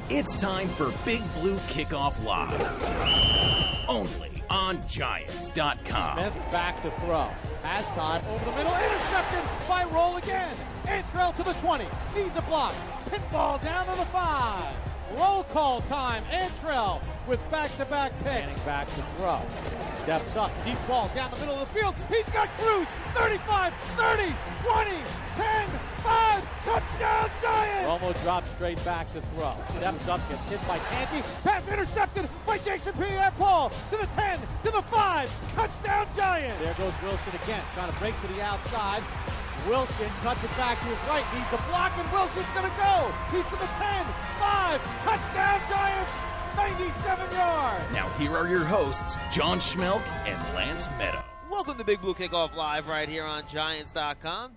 It's time for Big Blue Kickoff Live. Only on Giants.com. Smith back to throw. Has time over the middle. Intercepted by Roll again. Antrell to the 20. Needs a block. Pinball down to the 5. Roll call time. Antrell with back-to-back picks. Manning back to throw. Steps up. Deep ball down the middle of the field. He's got Cruz. 35, 30, 20, 10, 5. Touchdown Giants! Romo drops straight back to throw. Steps up. Gets hit by Canty. Pass intercepted by Jason Pierre-Paul. To the 10, to the 5. Touchdown Giants! There goes Wilson again. Trying to break to the outside. Wilson cuts it back to his right, needs a block, and Wilson's going to go. He's to the 10, 5, touchdown Giants, 97 yards. Now here are your hosts, John Schmelk and Lance Meadow. Welcome to Big Blue Kickoff Live right here on Giants.com,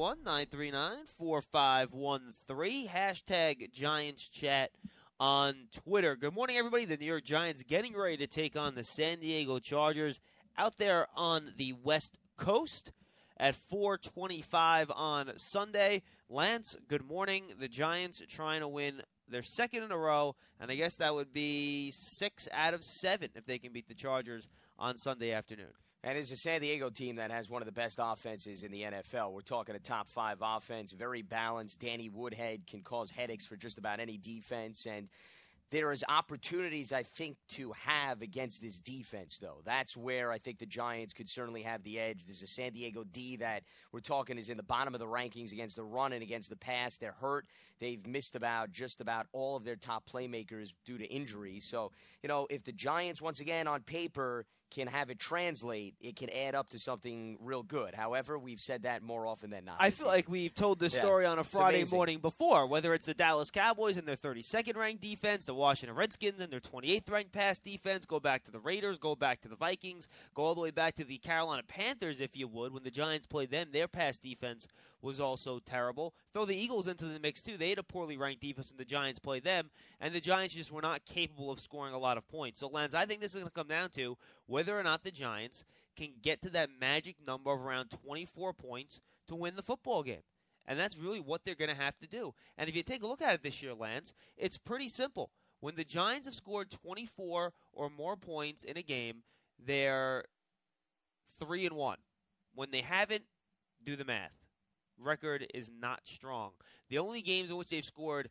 201-939-4513, hashtag Giants Chat on Twitter. Good morning, everybody. The New York Giants getting ready to take on the San Diego Chargers out there on the West Coast at 4:25 on Sunday. Lance, good morning. The Giants trying to win their second in a row, and I guess that would be 6 out of 7 if they can beat the Chargers on Sunday afternoon. And it's a San Diego team that has one of the best offenses in the NFL. We're talking a top 5 offense, very balanced. Danny Woodhead can cause headaches for just about any defense, and there is opportunities, I think, to have against this defense, though. That's where I think the Giants could certainly have the edge. There's a San Diego D that we're talking is in the bottom of the rankings against the run and against the pass. They're hurt. They've missed just about all of their top playmakers due to injuries. So, if the Giants, once again, on paper, can have it translate, it can add up to something real good. However, we've said that more often than not. I feel like we've told this story on a Friday morning before, whether it's the Dallas Cowboys and their 32nd ranked defense, the Washington Redskins and their 28th ranked pass defense, go back to the Raiders, go back to the Vikings, go all the way back to the Carolina Panthers, if you would. When the Giants played them, their pass defense was also terrible. Throw the Eagles into the mix, too. They had a poorly ranked defense when the Giants played them, and the Giants just were not capable of scoring a lot of points. So, Lance, I think this is going to come down to whether or not the Giants can get to that magic number of around 24 points to win the football game. And that's really what they're going to have to do. And if you take a look at it this year, Lance, it's pretty simple. When the Giants have scored 24 or more points in a game, they're 3-1. When they haven't, do the math. Record is not strong. The only games in which they've scored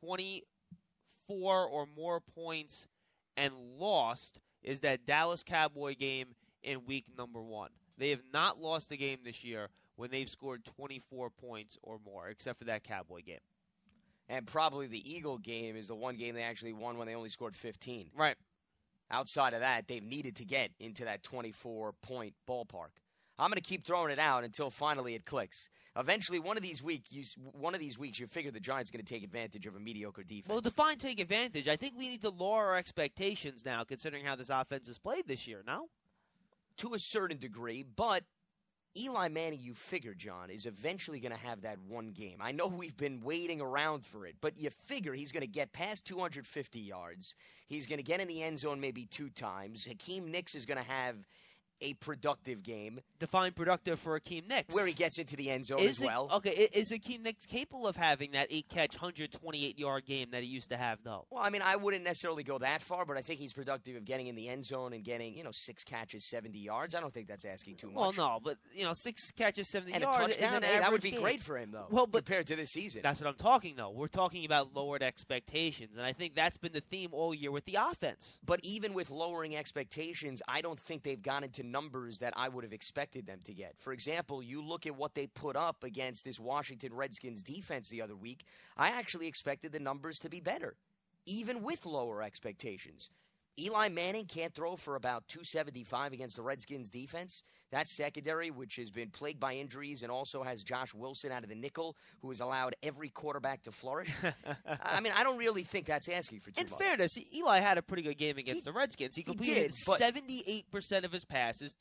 24 or more points and lost is that Dallas Cowboy game in week number 1. They have not lost a game this year when they've scored 24 points or more, except for that Cowboy game. And probably the Eagle game is the one game they actually won when they only scored 15. Right. Outside of that, they've needed to get into that 24-point ballpark. I'm going to keep throwing it out until finally it clicks. Eventually, one of these weeks, you figure the Giants are going to take advantage of a mediocre defense. Well, define take advantage. I think we need to lower our expectations now, considering how this offense has played this year, no? To a certain degree, but Eli Manning, you figure, John, is eventually going to have that one game. I know we've been waiting around for it, but you figure he's going to get past 250 yards. He's going to get in the end zone maybe 2 times. Hakeem Nicks is going to have a productive game. Define productive for Hakeem Nicks. Where he gets into the end zone as well. Okay, is Hakeem Nicks capable of having that 8-catch, 128-yard game that he used to have, though? Well, I mean, I wouldn't necessarily go that far, but I think he's productive of getting in the end zone and getting, 6 catches, 70 yards. I don't think that's asking too much. Well, no, but, 6 catches, 70 and yards a touchdown, is an that would be game. great for him, though, well, but compared to this season. That's what I'm talking, though. We're talking about lowered expectations, and I think that's been the theme all year with the offense. But even with lowering expectations, I don't think they've gotten to numbers that I would have expected them to get. For example, you look at what they put up against this Washington Redskins defense the other week, I actually expected the numbers to be better, even with lower expectations. Eli Manning can't throw for about 275 against the Redskins defense. That secondary, which has been plagued by injuries and also has Josh Wilson out of the nickel, who has allowed every quarterback to flourish. I mean, I don't really think that's asking for too much. In fairness, Eli had a pretty good game against the Redskins. He completed 78% of his passes,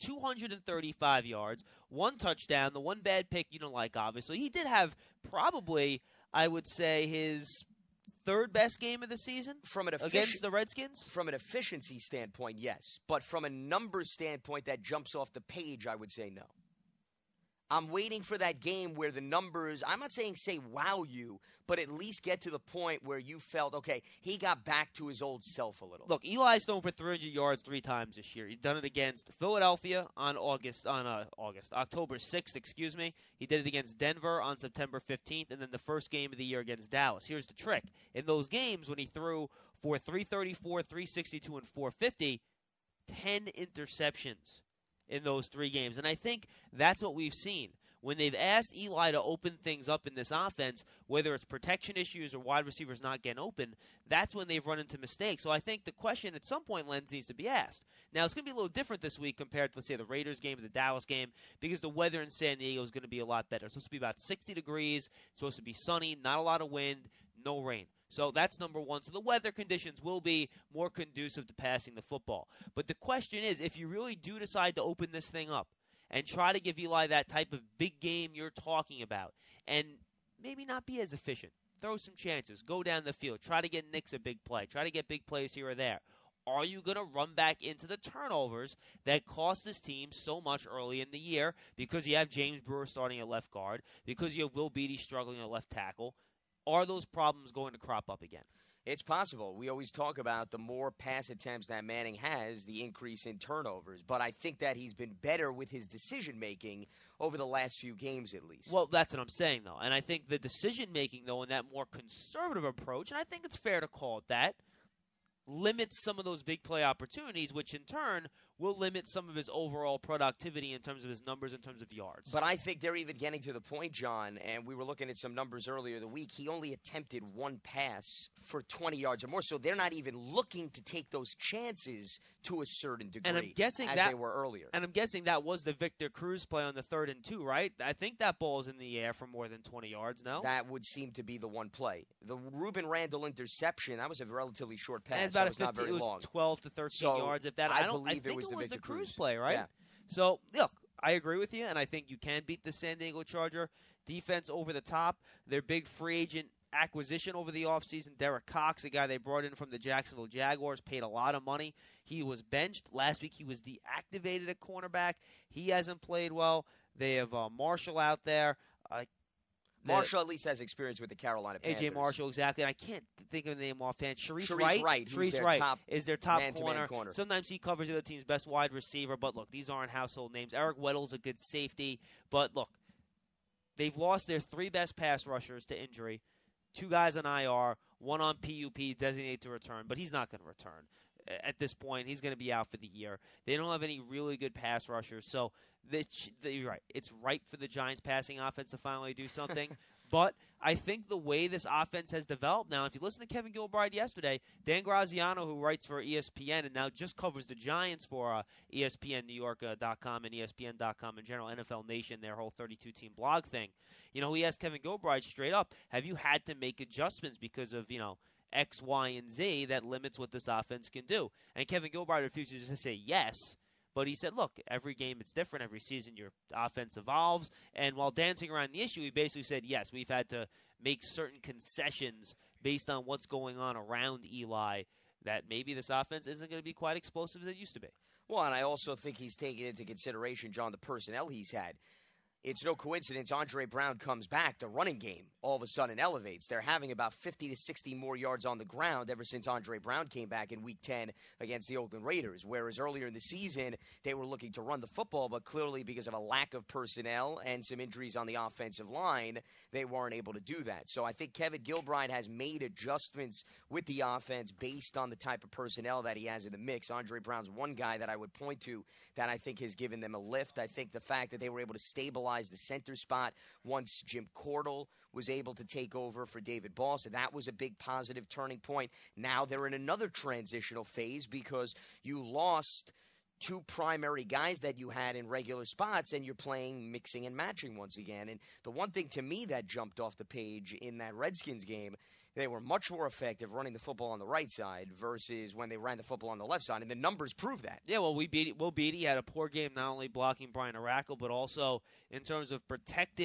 235 yards, 1 touchdown, the one bad pick you don't like, obviously. He did have probably, I would say, his third best game of the season against the Redskins? From an efficiency standpoint, yes. But from a numbers standpoint that jumps off the page, I would say no. I'm waiting for that game where the numbers, I'm not saying say wow you, but at least get to the point where you felt, okay, he got back to his old self a little. Look, Eli's thrown for 300 yards 3 times this year. He's done it against Philadelphia on October 6th, excuse me. He did it against Denver on September 15th, and then the first game of the year against Dallas. Here's the trick. In those games, when he threw for 334, 362, and 450, 10 interceptions in those 3 games. And I think that's what we've seen. When they've asked Eli to open things up in this offense, whether it's protection issues or wide receivers not getting open, that's when they've run into mistakes. So I think the question at some point, Lenz, needs to be asked. Now, it's going to be a little different this week compared to, let's say, the Raiders game or the Dallas game, because the weather in San Diego is going to be a lot better. It's supposed to be about 60 degrees. It's supposed to be sunny, not a lot of wind, no rain. So that's number one. So the weather conditions will be more conducive to passing the football. But the question is, if you really do decide to open this thing up and try to give Eli that type of big game you're talking about, and maybe not be as efficient, throw some chances, go down the field, try to get Nix a big play, try to get big plays here or there, are you going to run back into the turnovers that cost this team so much early in the year because you have James Brewer starting at left guard, because you have Will Beatty struggling at left tackle? Are those problems going to crop up again? It's possible. We always talk about the more pass attempts that Manning has, the increase in turnovers. But I think that he's been better with his decision-making over the last few games at least. Well, that's what I'm saying, though. And I think the decision-making, though, in that more conservative approach, and I think it's fair to call it that, limits some of those big play opportunities, which in turn will limit some of his overall productivity in terms of his numbers, in terms of yards. But I think they're even getting to the point, John, and we were looking at some numbers earlier the week, he only attempted 1 pass for 20 yards or more, so they're not even looking to take those chances to a certain degree, and I'm guessing as they were earlier. And I'm guessing that was the Victor Cruz play on the 3rd and 2, right? I think that ball is in the air for more than 20 yards, no? That would seem to be the one play. The Ruben Randall interception, that was a relatively short pass. And it's about that was not very it was long. 12 to 13 yards. If that, I think it was the Cruz play, right? Yeah. So, look, I agree with you, and I think you can beat the San Diego Charger defense over the top. Their big free agent acquisition over the offseason, Derek Cox, a guy they brought in from the Jacksonville Jaguars, paid a lot of money. He was benched. Last week he was deactivated at cornerback. He hasn't played well. They have Marshall out there. Marshall at least has experience with the Carolina Panthers. A.J. Marshall, exactly. And I can't think of the name offhand. Sharice Wright is their top corner. Sometimes he covers the other team's best wide receiver. But, look, these aren't household names. Eric Weddle's a good safety. But, look, they've lost their 3 best pass rushers to injury. 2 guys on IR, 1 on PUP, designated to return. But he's not going to return. At this point, he's going to be out for the year. They don't have any really good pass rushers. So, you're right. It's ripe for the Giants' passing offense to finally do something. But I think the way this offense has developed now, if you listen to Kevin Gilbride yesterday, Dan Graziano, who writes for ESPN and now just covers the Giants for ESPNNewYork.com and ESPN.com in general, NFL Nation, their whole 32-team blog thing. He asked Kevin Gilbride straight up, have you had to make adjustments because of, X, Y, and Z that limits what this offense can do? And Kevin Gilbride refuses to say yes. But he said, look, every game it's different. Every season your offense evolves. And while dancing around the issue, he basically said, yes, we've had to make certain concessions based on what's going on around Eli, that maybe this offense isn't going to be quite explosive as it used to be. Well, and I also think he's taking into consideration, John, the personnel he's had. It's no coincidence Andre Brown comes back. The running game all of a sudden elevates. They're having about 50 to 60 more yards on the ground ever since Andre Brown came back in Week 10 against the Oakland Raiders, whereas earlier in the season they were looking to run the football, but clearly because of a lack of personnel and some injuries on the offensive line, they weren't able to do that. So I think Kevin Gilbride has made adjustments with the offense based on the type of personnel that he has in the mix. Andre Brown's one guy that I would point to that I think has given them a lift. I think the fact that they were able to stabilize the center spot once Jim Cordell was able to take over for David Boss, and that was a big positive turning point. Now they're in another transitional phase because you lost 2 primary guys that you had in regular spots, and you're playing mixing and matching once again. And the one thing to me that jumped off the page in that Redskins game, they were much more effective running the football on the right side versus when they ran the football on the left side, and the numbers prove that. Yeah, well, Will Beatty had a poor game, not only blocking Brian Arakel, but also in terms of protecting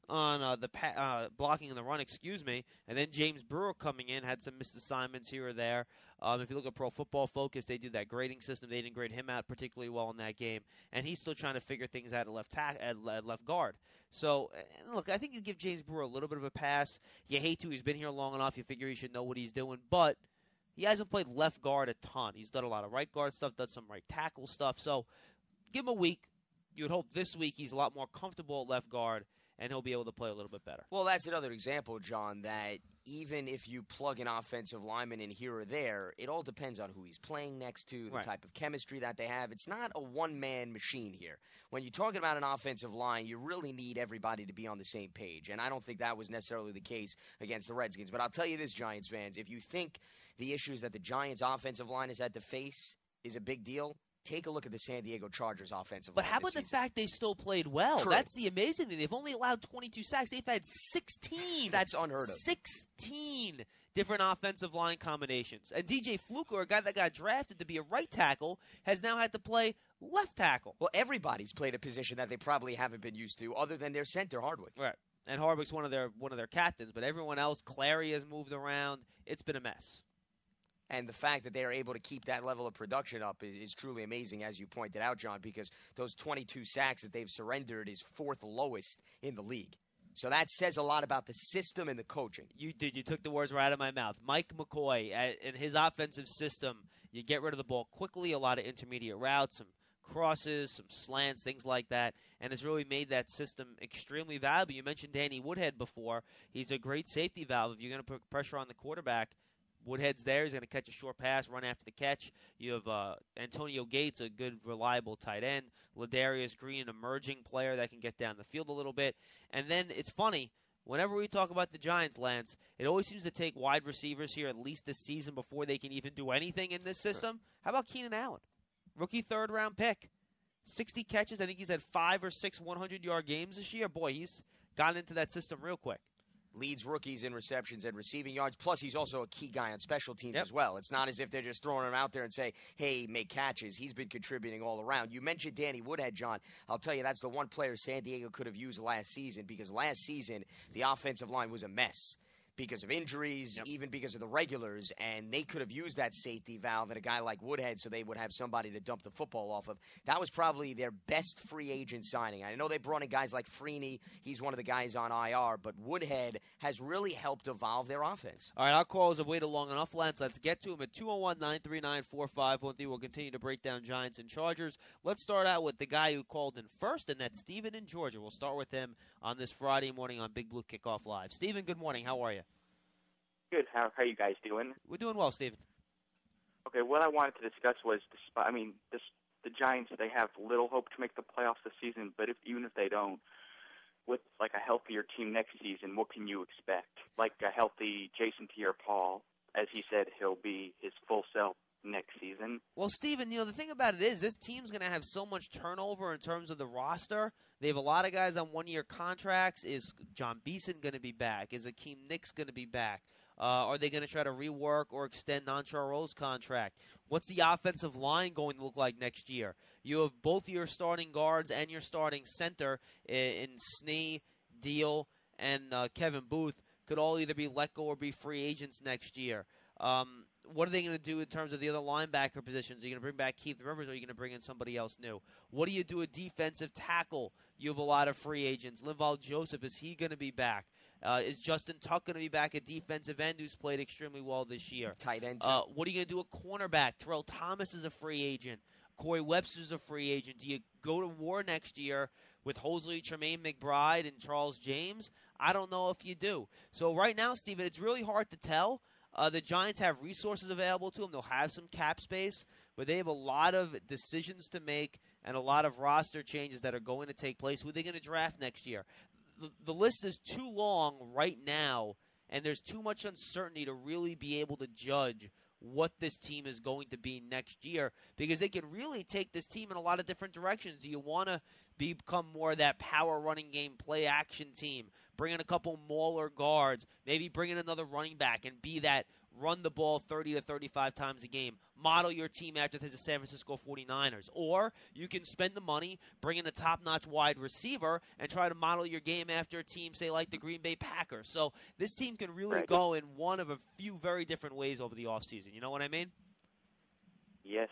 on the blocking in the run, and then James Brewer coming in had some missed assignments here or there. If you look at Pro Football Focus, they do that grading system. They didn't grade him out particularly well in that game, and he's still trying to figure things out at left guard. So, look, I think you give James Brewer a little bit of a pass. You hate to. He's been here long enough. You figure he should know what he's doing, but he hasn't played left guard a ton. He's done a lot of right guard stuff, done some right tackle stuff. So, give him a week. You would hope this week he's a lot more comfortable at left guard, and he'll be able to play a little bit better. Well, that's another example, John, that even if you plug an offensive lineman in here or there, it all depends on who he's playing next to, the type of chemistry that they have. It's not a one-man machine here. When you're talking about an offensive line, you really need everybody to be on the same page, and I don't think that was necessarily the case against the Redskins. But I'll tell you this, Giants fans, if you think the issues that the Giants' offensive line has had to face is a big deal, take a look at the San Diego Chargers offensive line. But how about the fact they still played well? True. That's the amazing thing. They've only allowed 22 sacks. They've had 16. That's unheard of. 16 different offensive line combinations. And DJ Fluker, a guy that got drafted to be a right tackle, has now had to play left tackle. Well, everybody's played a position that they probably haven't been used to other than their center, Hardwick. Right. And Hardwick's one of their captains, but everyone else, Clary has moved around. It's been a mess. And the fact that they are able to keep that level of production up is truly amazing, as you pointed out, John, because those 22 sacks that they've surrendered is fourth lowest in the league. So that says a lot about the system and the coaching. You took the words right out of my mouth. Mike McCoy, in his offensive system, you get rid of the ball quickly, a lot of intermediate routes, some crosses, some slants, things like that, and has really made that system extremely valuable. You mentioned Danny Woodhead before. He's a great safety valve. If you're going to put pressure on the quarterback, Woodhead's there. He's going to catch a short pass, run after the catch. You have Antonio Gates, a good, reliable tight end. Ladarius Green, an emerging player that can get down the field a little bit. And then it's funny, whenever we talk about the Giants, Lance, it always seems to take wide receivers here at least this season before they can even do anything in this system. How about Keenan Allen? Rookie third-round pick. 60 catches. I think he's had 5 or 6 100-yard games this year. Boy, he's gotten into that system real quick. Leads rookies in receptions and receiving yards. Plus, he's also a key guy on special teams as well. It's not as if they're just throwing him out there and say, hey, make catches. He's been contributing all around. You mentioned Danny Woodhead, John. I'll tell you, that's the one player San Diego could have used last season, because last season the offensive line was a mess because of injuries, even because of the regulars, and they could have used that safety valve and a guy like Woodhead so they would have somebody to dump the football off of. That was probably their best free agent signing. I know they brought in guys like Freeney. He's one of the guys on IR, but Woodhead has really helped evolve their offense. All right, our calls have waited long enough, Lance. Let's get to him at 201-939-4513. We'll continue to break down Giants and Chargers. Let's start out with the guy who called in first, and that's Steven in Georgia. We'll start with him on this Friday morning on Big Blue Kickoff Live. Steven, good morning. How are you? Good. How are you guys doing? We're doing well, Steven. Okay, what I wanted to discuss was, the Giants, they have little hope to make the playoffs this season, but even if they don't, with like a healthier team next season, what can you expect? Like a healthy Jason Pierre-Paul, as he said, he'll be his full self next season. Well, Steven, the thing about it is this team's going to have so much turnover in terms of the roster. They have a lot of guys on one-year contracts. Is John Beeson going to be back? Is Akeem Nicks going to be back? Are they going to try to rework or extend Nanchar Rowe's contract? What's the offensive line going to look like next year? You have both your starting guards and your starting center in Snee, Deal, and Kevin Booth could all either be let go or be free agents next year. What are they going to do in terms of the other linebacker positions? Are you going to bring back Keith Rivers, or are you going to bring in somebody else new? What do you do at defensive tackle? You have a lot of free agents. Linval Joseph, is he going to be back? Is Justin Tuck going to be back at defensive end, who's played extremely well this year? Tight end. What are you going to do at cornerback? Terrell Thomas is a free agent. Corey Webster's a free agent. Do you go to war next year with Hosley, Tremaine McBride, and Charles James? I don't know if you do. So right now, Steven, it's really hard to tell. The Giants have resources available to them. They'll have some cap space, but they have a lot of decisions to make and a lot of roster changes that are going to take place. Who are they going to draft next year? The list is too long right now, and there's too much uncertainty to really be able to judge what this team is going to be next year, because they can really take this team in a lot of different directions. Do you want to become more of that power running game, play action team, bring in a couple mauler guards, maybe bring in another running back and be that run the ball 30 to 35 times a game. Model your team after the San Francisco 49ers. Or you can spend the money, bring in a top-notch wide receiver, and try to model your game after a team, say, like the Green Bay Packers. So this team can really go in one of a few very different ways over the offseason. You know what I mean? Yes.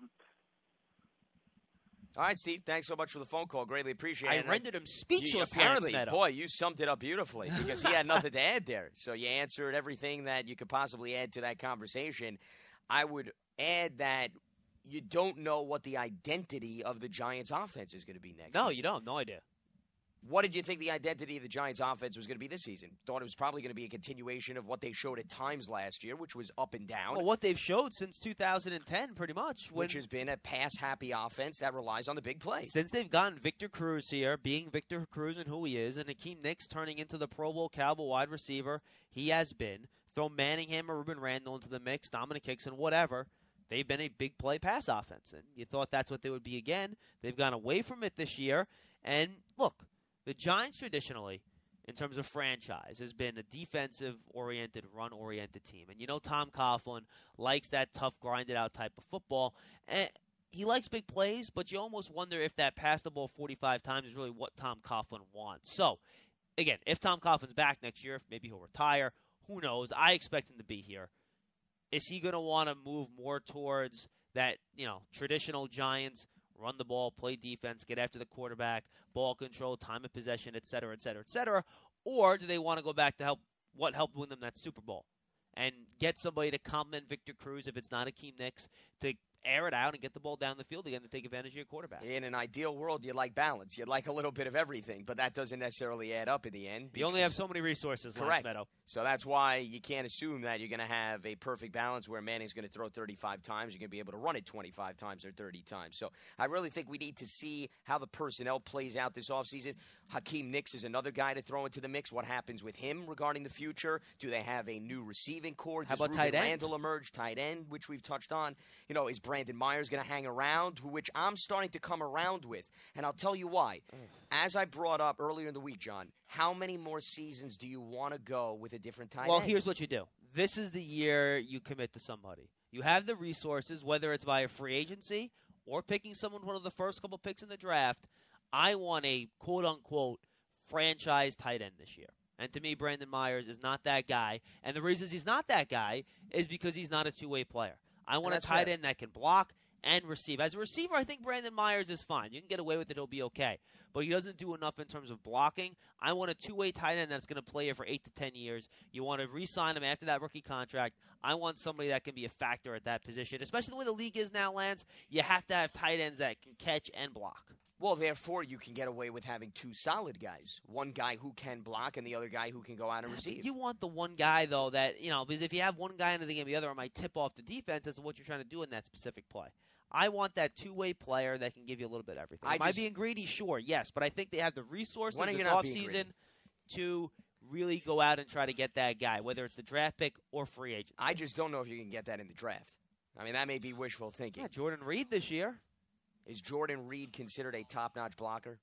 All right, Steve, thanks so much for the phone call. Greatly appreciate it. I rendered him speechless. Apparently, boy, you summed it up beautifully because he had nothing to add there. So you answered everything that you could possibly add to that conversation. I would add that you don't know what the identity of the Giants' offense is going to be next season. You don't. No idea. What did you think the identity of the Giants' offense was going to be this season? Thought it was probably going to be a continuation of what they showed at times last year, which was up and down. Well, what they've showed since 2010, pretty much. Which has been a pass-happy offense that relies on the big play. Since they've gotten Victor Cruz here, being Victor Cruz and who he is, and Hakeem Nicks turning into the Pro Bowl caliber wide receiver he has been, throw Manningham or Ruben Randall into the mix, Dominic Hickson, whatever, they've been a big play pass offense. And you thought that's what they would be again. They've gone away from it this year. And look, the Giants traditionally, in terms of franchise, has been a defensive-oriented, run-oriented team. And you know Tom Coughlin likes that tough, grinded-out type of football. And he likes big plays, but you almost wonder if that pass the ball 45 times is really what Tom Coughlin wants. So, again, if Tom Coughlin's back next year, maybe he'll retire. Who knows? I expect him to be here. Is he going to want to move more towards that, traditional Giants, run the ball, play defense, get after the quarterback, ball control, time of possession, et cetera, et cetera, et cetera? Or do they want to go back to what helped win them that Super Bowl and get somebody to complement Victor Cruz if it's not Hakeem Nicks to air it out and get the ball down the field again to take advantage of your quarterback? In an ideal world, you'd like balance. You'd like a little bit of everything, but that doesn't necessarily add up in the end. You only have so many resources, correct. Lance Meadow. So that's why you can't assume that you're going to have a perfect balance where Manning's going to throw 35 times. You're going to be able to run it 25 times or 30 times. So I really think we need to see how the personnel plays out this offseason. Hakeem Nicks is another guy to throw into the mix. What happens with him regarding the future? Do they have a new receiving core? How about tight end? Randall emerge? Tight end, which we've touched on. Is Brandon Myers going to hang around, which I'm starting to come around with. And I'll tell you why. As I brought up earlier in the week, John, how many more seasons do you want to go with a different tight end? Well, here's what you do. This is the year you commit to somebody. You have the resources, whether it's via free agency or picking someone one of the first couple picks in the draft. I want a quote-unquote franchise tight end this year. And to me, Brandon Myers is not that guy. And the reasons he's not that guy is because he's not a two-way player. I want a tight end that can block and receive. As a receiver, I think Brandon Myers is fine. You can get away with it. He'll be okay. But he doesn't do enough in terms of blocking. I want a two-way tight end that's going to play here for 8 to 10 years. You want to re-sign him after that rookie contract. I want somebody that can be a factor at that position. Especially the way the league is now, Lance, you have to have tight ends that can catch and block. Well, therefore, you can get away with having two solid guys. One guy who can block and the other guy who can go out and receive. You want the one guy, though, that, because if you have one guy into the game, the other might tip off the defense as to what you're trying to do in that specific play. I want that two-way player that can give you a little bit of everything. Am I being greedy? Sure, yes. But I think they have the resources this offseason to really go out and try to get that guy, whether it's the draft pick or free agent. I just don't know if you can get that in the draft. I mean, that may be wishful thinking. Yeah, Jordan Reed this year. Is Jordan Reed considered a top-notch blocker?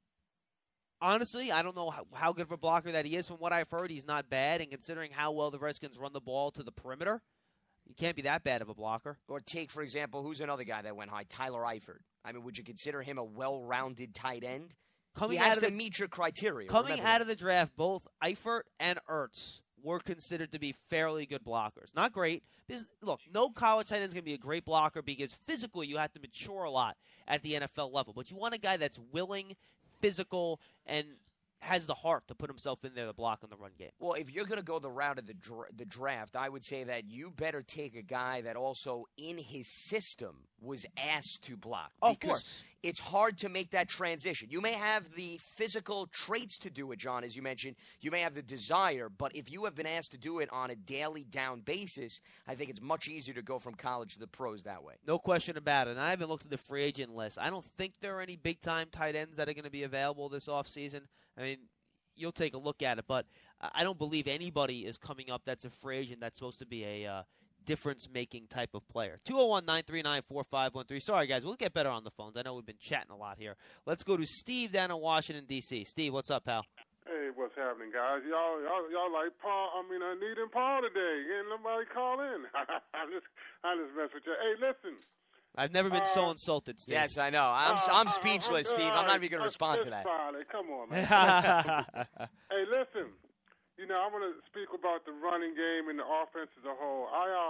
Honestly, I don't know how good of a blocker that he is. From what I've heard, he's not bad. And considering how well the Redskins run the ball to the perimeter, he can't be that bad of a blocker. Or take, for example, who's another guy that went high? Tyler Eifert. I mean, would you consider him a well-rounded tight end? He has to meet your criteria. Coming out of the draft, both Eifert and Ertz were considered to be fairly good blockers. Not great. Because, look, no college tight end is going to be a great blocker because physically you have to mature a lot at the NFL level. But you want a guy that's willing, physical, and has the heart to put himself in there to block in the run game. Well, if you're going to go the route of the draft, I would say that you better take a guy that also in his system was asked to block. Oh, of course. It's hard to make that transition. You may have the physical traits to do it, John, as you mentioned. You may have the desire, but if you have been asked to do it on a daily down basis, I think it's much easier to go from college to the pros that way. No question about it. And I haven't looked at the free agent list. I don't think there are any big-time tight ends that are going to be available this offseason. I mean, you'll take a look at it, but I don't believe anybody is coming up that's a free agent that's supposed to be a difference-making type of player. 201-939-4513. Sorry, guys. We'll get better on the phones. I know we've been chatting a lot here. Let's go to Steve down in Washington, D.C. Steve, what's up, pal? Hey, what's happening, guys? Y'all like Paul? I need Paul today. Ain't nobody call in. I just mess with you. Hey, listen. I've never been so insulted, Steve. Yes, I know. I'm speechless, Steve. I'm not even going to respond to that. Friday. Come on, man. Hey, listen. I want to speak about the running game and the offense as a whole.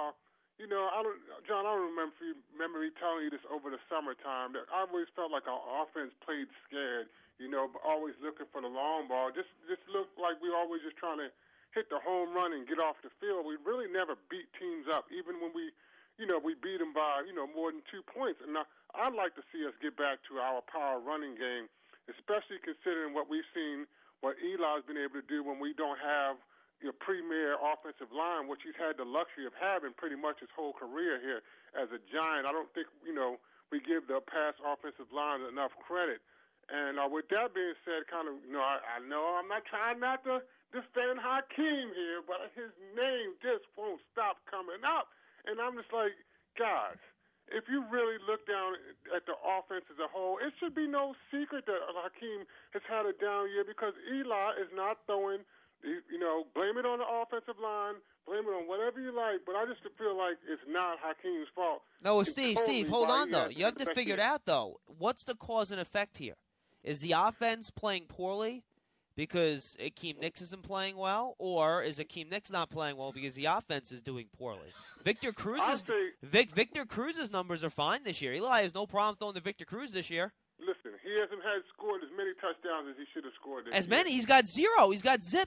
John, I don't remember me telling you this over the summertime that I always felt like our offense played scared. Always looking for the long ball. Just looked like we always just trying to hit the home run and get off the field. We really never beat teams up, even when we beat them by, more than 2 points. And I'd like to see us get back to our power running game, especially considering what we've seen, what Eli's been able to do when we don't have your premier offensive line, which he's had the luxury of having pretty much his whole career here as a Giant. I don't think, we give the pass offensive line enough credit. And with that being said, I know I'm not trying not to defend Hakeem here, but his name just won't stop coming up. And I'm just like, guys, if you really look down at the offense as a whole, it should be no secret that Hakeem has had a down year because Eli is not throwing, blame it on the offensive line, blame it on whatever you like, but I just feel like it's not Hakeem's fault. No, Steve, hold on, though. You have to figure it out, though. What's the cause and effect here? Is the offense playing poorly because Akeem Nicks isn't playing well, or is Akeem Nicks not playing well because the offense is doing poorly? Victor Cruz's numbers are fine this year. Eli has no problem throwing to Victor Cruz this year. Listen, he hasn't scored as many touchdowns as he should have scored this year. As many? He's got 0. He's got zip.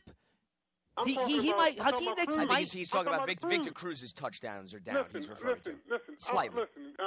Hakeem Nicks might. He's talking about Victor Cruz's touchdowns are down. He's referring to slightly.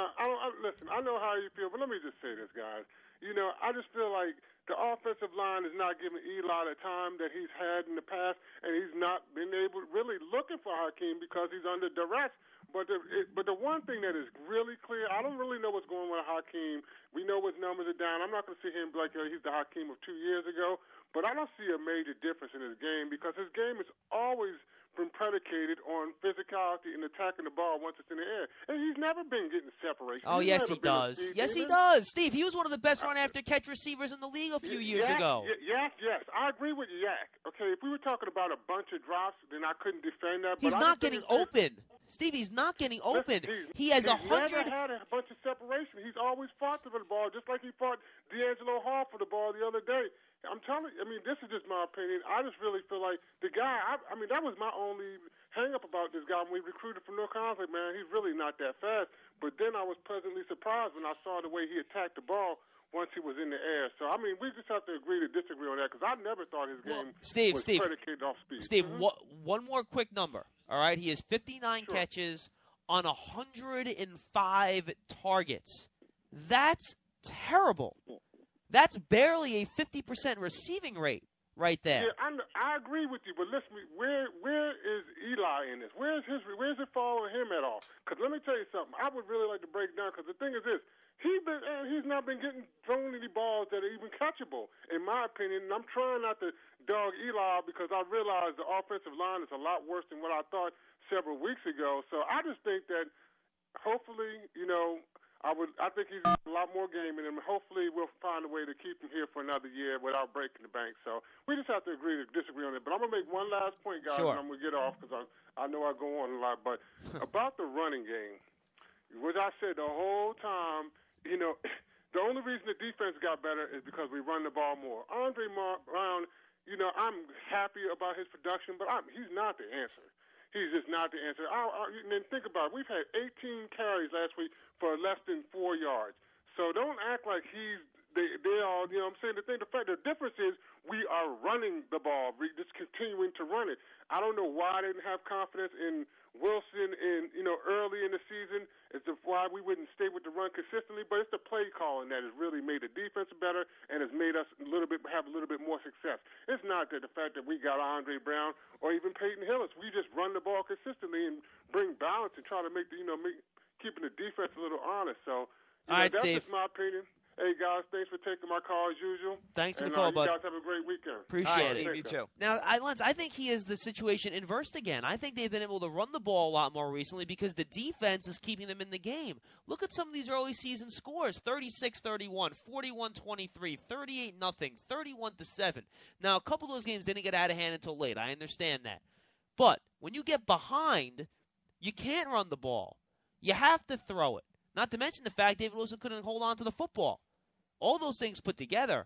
I know how you feel, but let me just say this, guys. I just feel like the offensive line is not giving Eli the time that he's had in the past, and he's not been able really looking for Hakeem because he's under duress. But the one thing that is really clear, I don't really know what's going on with Hakeem. We know his numbers are down. I'm not going to sit here and be like, he's the Hakeem of 2 years ago. But I don't see a major difference in his game because his game has always been predicated on physicality and attacking the ball once it's in the air. And he's never been getting separation. Oh, yes, he does. Yes, he does. Steve, he was one of the best run-after-catch receivers in the league a few years ago. Yes. I agree with you, Yak. Okay, if we were talking about a bunch of drops, then I couldn't defend that. He's not getting open. Steve, he's not getting open. He has 100. He's never had a bunch of separation. He's always fought for the ball, just like he fought D'Angelo Hall for the ball the other day. I'm telling you, this is just my opinion. I just really feel like the guy, that was my only hang-up about this guy. When we recruited from North Carolina, man, he's really not that fast. But then I was pleasantly surprised when I saw the way he attacked the ball once he was in the air. So, we just have to agree to disagree on that because I never thought his game was predicated off speed. Steve, one more quick number, all right? He has 59 catches on 105 targets. That's terrible. That's barely a 50% receiving rate right there. Yeah, I agree with you, but listen, where is Eli in this? Where's it following him at all? Because let me tell you something. I would really like to break down because the thing is this. He's not been getting thrown any balls that are even catchable, in my opinion. And I'm trying not to dog Eli because I realize the offensive line is a lot worse than what I thought several weeks ago. So I just think that hopefully, I think he's got a lot more game in him. Hopefully, we'll find a way to keep him here for another year without breaking the bank. So we just have to agree to disagree on it. But I'm going to make one last point, guys, and I'm going to get off because I know I go on a lot. But about the running game, which I said the whole time, the only reason the defense got better is because we run the ball more. Andre Brown, I'm happy about his production, but he's not the answer. He's just not the answer. And then think about it. We've had 18 carries last week for less than 4 yards. So don't act like they're all, I'm saying the difference is we are running the ball. We're just continuing to run it. I don't know why they didn't have confidence in Wilson early in the season as to why we wouldn't stay with the run consistently, but it's the play calling that has really made the defense better and has made us have a little bit more success. It's not that the fact that we got Andre Brown or even Peyton Hillis. We just run the ball consistently and bring balance and try to make keeping the defense a little honest. So all right, that's Steve. just my opinion. Hey, guys, thanks for taking my call as usual. Thanks for the call, bud. You guys have a great weekend. Appreciate it. You too. Now, Lance, I think he is the situation inversed again. I think they've been able to run the ball a lot more recently because the defense is keeping them in the game. Look at some of these early season scores: 36-31, 41-23, 38-0, 31-7. Now, a couple of those games didn't get out of hand until late. I understand that. But when you get behind, you can't run the ball. You have to throw it. Not to mention the fact David Wilson couldn't hold on to the football. All those things put together,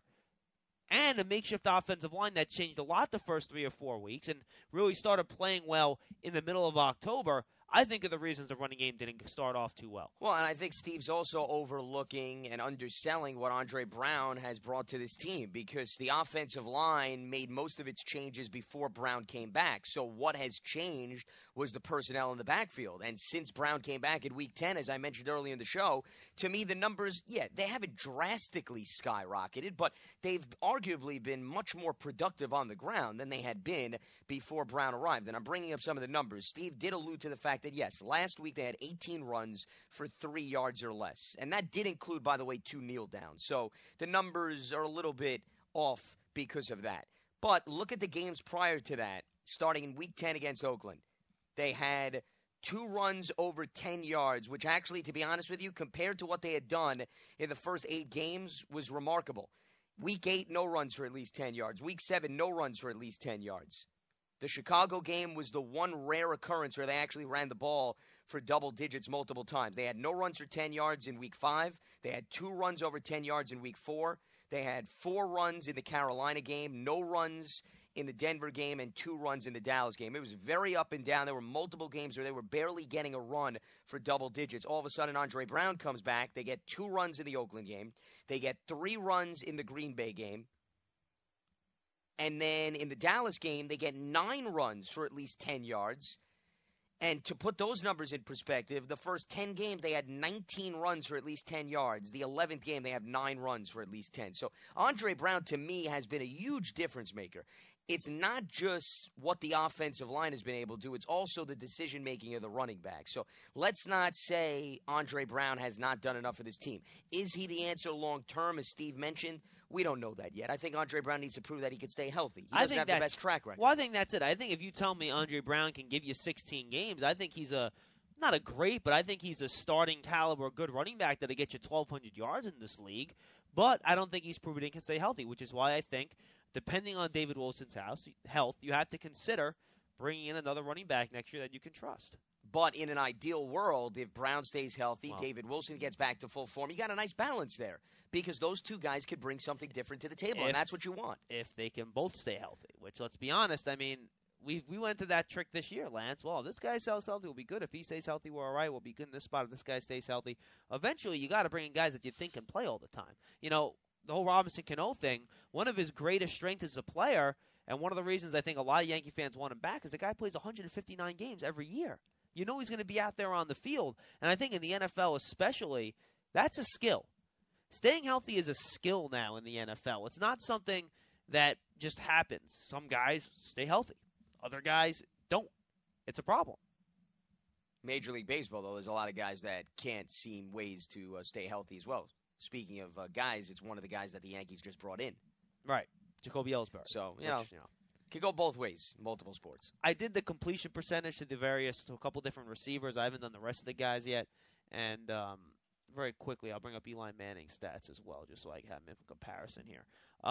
and a makeshift offensive line that changed a lot the first 3 or 4 weeks and really started playing well in the middle of October, I think are the reasons the running game didn't start off too well. Well, and I think Steve's also overlooking and underselling what Andre Brown has brought to this team because the offensive line made most of its changes before Brown came back. So what has changed was the personnel in the backfield. And since Brown came back in Week 10, as I mentioned earlier in the show, to me the numbers, they haven't drastically skyrocketed, but they've arguably been much more productive on the ground than they had been before Brown arrived. And I'm bringing up some of the numbers. Steve did allude to the fact that, yes, last week they had 18 runs for 3 yards or less. And that did include, by the way, 2 kneel downs. So the numbers are a little bit off because of that. But look at the games prior to that, starting in Week 10 against Oakland. They had 2 runs over 10 yards, which actually, to be honest with you, compared to what they had done in the first 8 games, was remarkable. Week 8, no runs for at least 10 yards. Week 7, no runs for at least 10 yards. The Chicago game was the one rare occurrence where they actually ran the ball for double digits multiple times. They had no runs for 10 yards in Week 5. They had 2 runs over 10 yards in Week 4. They had 4 runs in the Carolina game, no runs in the Denver game, and 2 runs in the Dallas game. It was very up and down. There were multiple games where they were barely getting a run for double digits. All of a sudden, Andre Brown comes back. They get 2 runs in the Oakland game. They get 3 runs in the Green Bay game. And then in the Dallas game, they get 9 runs for at least 10 yards. And to put those numbers in perspective, the first 10 games, they had 19 runs for at least 10 yards. The 11th game, they have 9 runs for at least 10. So Andre Brown, to me, has been a huge difference maker. It's not just what the offensive line has been able to do. It's also the decision-making of the running back. So let's not say Andre Brown has not done enough for this team. Is he the answer long-term, as Steve mentioned? We don't know that yet. I think Andre Brown needs to prove that he can stay healthy. He doesn't have the best track record. Well, I think that's it. I think if you tell me Andre Brown can give you 16 games, I think he's not a great, but I think he's a starting caliber, good running back that'll get you 1,200 yards in this league. But I don't think he's proven he can stay healthy, which is why I think, depending on David Wilson's health, you have to consider bringing in another running back next year that you can trust. But in an ideal world, if Brown stays healthy, David Wilson gets back to full form, you got a nice balance there because those two guys could bring something different to the table, and that's what you want. If they can both stay healthy, which, let's be honest, I mean, we went to that trick this year, Lance. Well, if this guy stays healthy, we'll be good. If he stays healthy, we're all right. We'll be good in this spot if this guy stays healthy. Eventually, you got to bring in guys that you think can play all the time. You know, the whole Robinson Cano thing, one of his greatest strengths as a player, and one of the reasons I think a lot of Yankee fans want him back, is the guy plays 159 games every year. You know he's going to be out there on the field. And I think in the NFL especially, that's a skill. Staying healthy is a skill now in the NFL. It's not something that just happens. Some guys stay healthy. Other guys don't. It's a problem. Major League Baseball, though, there's a lot of guys that can't see ways to stay healthy as well. Speaking of guys, it's one of the guys that the Yankees just brought in. Right. Jacoby Ellsbury. So, you know, could go both ways, multiple sports. I did the completion percentage to a couple different receivers. I haven't done the rest of the guys yet. And very quickly, I'll bring up Eli Manning's stats as well, just so I can have them in comparison here.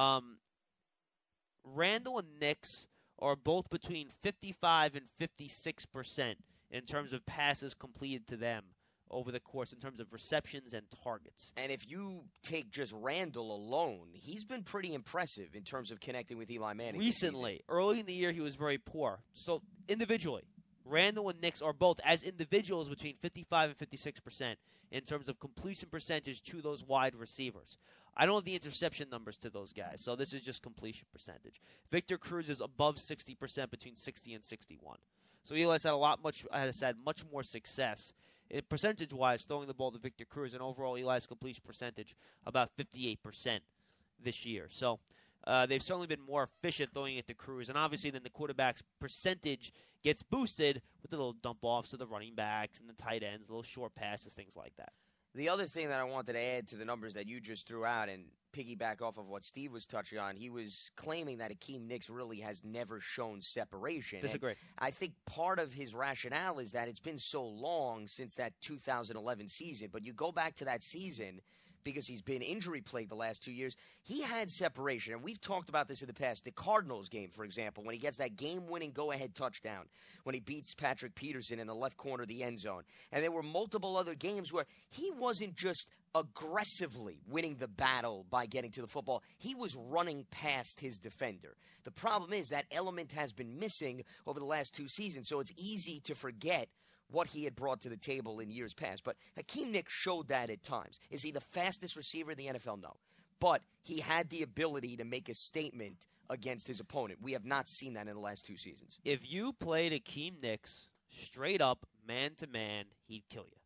Randall and Nix are both between 55 and 56% in terms of passes completed to them over the course in terms of receptions and targets. And if you take just Randall alone, he's been pretty impressive in terms of connecting with Eli Manning. Recently, early in the year, he was very poor. So individually, Randall and Nix are both, as individuals, between 55 and 56% in terms of completion percentage to those wide receivers. I don't have the interception numbers to those guys, so this is just completion percentage. Victor Cruz is above 60%, between 60 and 61. So Eli's had much more success percentage-wise throwing the ball to Victor Cruz, and overall Eli's completion percentage about 58% this year. So they've certainly been more efficient throwing it to Cruz, and obviously then the quarterback's percentage gets boosted with the little dump-offs to the running backs and the tight ends, little short passes, things like that. The other thing that I wanted to add to the numbers that you just threw out and piggyback off of what Steve was touching on, he was claiming that Akeem Nicks really has never shown separation. Disagree. And I think part of his rationale is that it's been so long since that 2011 season. But you go back to that season, because he's been injury-plagued the last 2 years, he had separation. And we've talked about this in the past. The Cardinals game, for example, when he gets that game-winning go-ahead touchdown, when he beats Patrick Peterson in the left corner of the end zone. And there were multiple other games where he wasn't just aggressively winning the battle by getting to the football. He was running past his defender. The problem is that element has been missing over the last 2 seasons, so it's easy to forget what he had brought to the table in years past. But Akeem Nicks showed that at times. Is he the fastest receiver in the NFL? No. But he had the ability to make a statement against his opponent. We have not seen that in the last 2 seasons. If you played Akeem Nicks straight up, man-to-man, he'd kill you.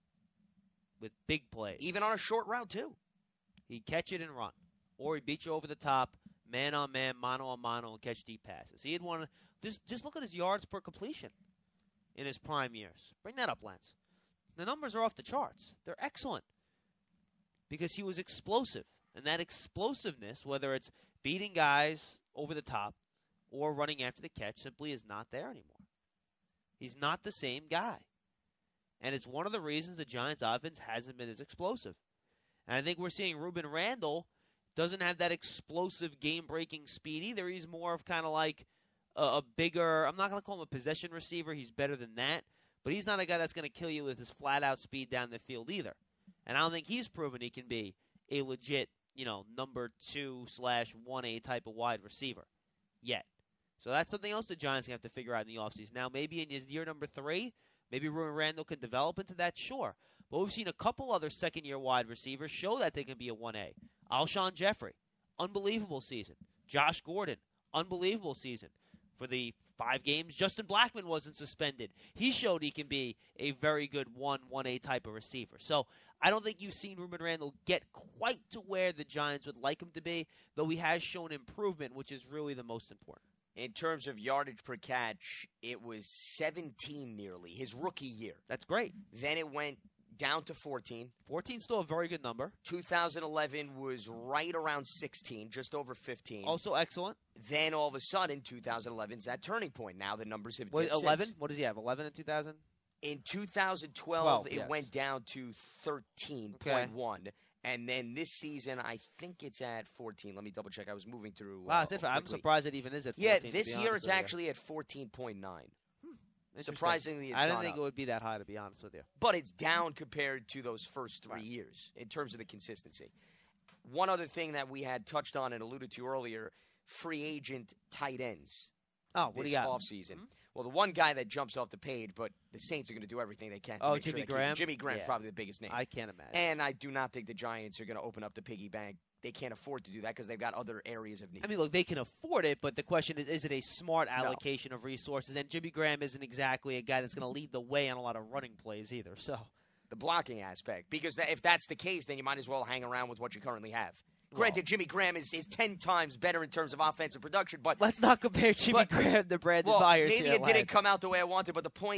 With big plays. Even on a short route, too. He'd catch it and run. Or he'd beat you over the top, man-on-man, mano-on-mano, and catch deep passes. He'd want to just look at his yards per completion in his prime years. Bring that up, Lance. The numbers are off the charts. They're excellent. Because he was explosive. And that explosiveness, whether it's beating guys over the top or running after the catch, simply is not there anymore. He's not the same guy. And it's one of the reasons the Giants' offense hasn't been as explosive. And I think we're seeing Ruben Randle doesn't have that explosive game-breaking speed either. He's more of kind of like a bigger, I'm not going to call him a possession receiver. He's better than that. But he's not a guy that's going to kill you with his flat-out speed down the field either. And I don't think he's proven he can be a legit, number 2/1A type of wide receiver yet. So that's something else the Giants have to figure out in the offseason. Now, maybe in his year number 3, maybe Ruben Randle can develop into that, sure. But we've seen a couple other second-year wide receivers show that they can be a 1A. Alshon Jeffrey, unbelievable season. Josh Gordon, unbelievable season. For the 5 games, Justin Blackmon wasn't suspended. He showed he can be a very good 1A type of receiver. So I don't think you've seen Ruben Randle get quite to where the Giants would like him to be, though he has shown improvement, which is really the most important. In terms of yardage per catch, it was 17 nearly, his rookie year. That's great. Then it went down to 14. 14 still a very good number. 2011 was right around 16, just over 15. Also excellent. Then all of a sudden, 2011 is that turning point. Now the numbers have dipped 11? since. What does he have, 11 in 2000? In 2012, it yes. went down to 13.1. Okay. And then this season, I think it's at 14. Let me double check. I was moving through. Wow, I'm surprised it even is at 14. Yeah, this year it's actually at 14.9. Surprisingly, I didn't think it would be that high, to be honest with you. But it's down compared to those first 3 years in terms of the consistency. One other thing that we had touched on and alluded to earlier, free agent tight ends. Oh, what do you got? This offseason. Mm-hmm. Well, the one guy that jumps off the page, but the Saints are going to do everything they can to make Jimmy sure Graham? Jimmy Graham's probably the biggest name. I can't imagine. And I do not think the Giants are going to open up the piggy bank. They can't afford to do that because they've got other areas of need. I mean, look, they can afford it, but the question is it a smart allocation of resources? And Jimmy Graham isn't exactly a guy that's going to lead the way on a lot of running plays either. So the blocking aspect, because if that's the case, then you might as well hang around with what you currently have. Granted, Jimmy Graham is 10 times better in terms of offensive production, but let's not compare Jimmy Graham to Brandon Byers. Maybe it didn't come out the way I wanted, but the point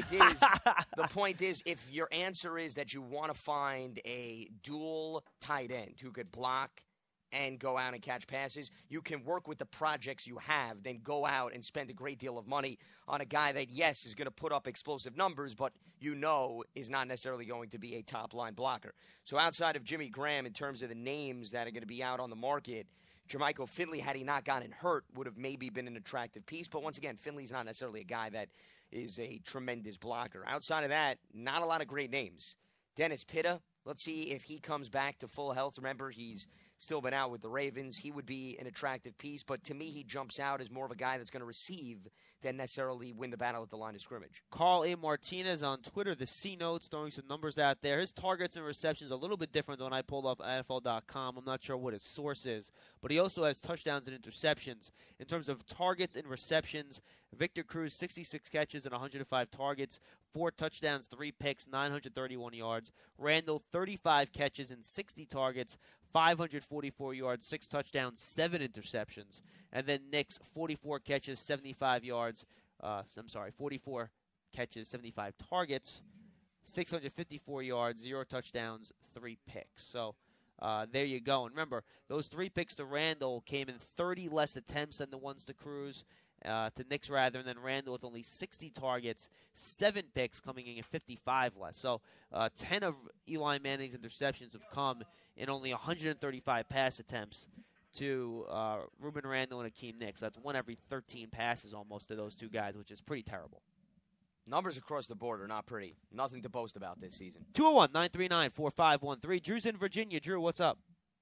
is, if your answer is that you want to find a dual tight end who could block and go out and catch passes, you can work with the projects you have, then go out and spend a great deal of money on a guy that, yes, is going to put up explosive numbers, but is not necessarily going to be a top-line blocker. So outside of Jimmy Graham, in terms of the names that are going to be out on the market, Jermichael Finley, had he not gotten hurt, would have maybe been an attractive piece. But once again, Finley's not necessarily a guy that is a tremendous blocker. Outside of that, not a lot of great names. Dennis Pitta, let's see if he comes back to full health. Remember, he's still been out with the Ravens. He would be an attractive piece, but to me, he jumps out as more of a guy that's going to receive than necessarily win the battle at the line of scrimmage. Carl A. Martinez on Twitter, the C Notes, throwing some numbers out there. His targets and receptions are a little bit different than when I pulled off NFL.com. I'm not sure what his source is, but he also has touchdowns and interceptions. In terms of targets and receptions, Victor Cruz, 66 catches and 105 targets, 4 touchdowns, 3 picks, 931 yards. Randall, 35 catches and 60 targets, 544 yards, 6 touchdowns, 7 interceptions. And then Nicks, 44 catches, 75 yards. 44 catches, 75 targets, 654 yards, 0 touchdowns, 3 picks. So there you go. And remember, those 3 picks to Randall came in 30 less attempts than the ones to Cruz, to Nix rather, and then Randall with only 60 targets, 7 picks coming in at 55 less. So 10 of Eli Manning's interceptions have come in only 135 pass attempts to Rueben Randall and Akeem Nicks. That's 1 every 13 passes almost to those 2 guys, which is pretty terrible. Numbers across the board are not pretty. Nothing to boast about this season. 201-939-4513. Drew's in Virginia. Drew, what's up?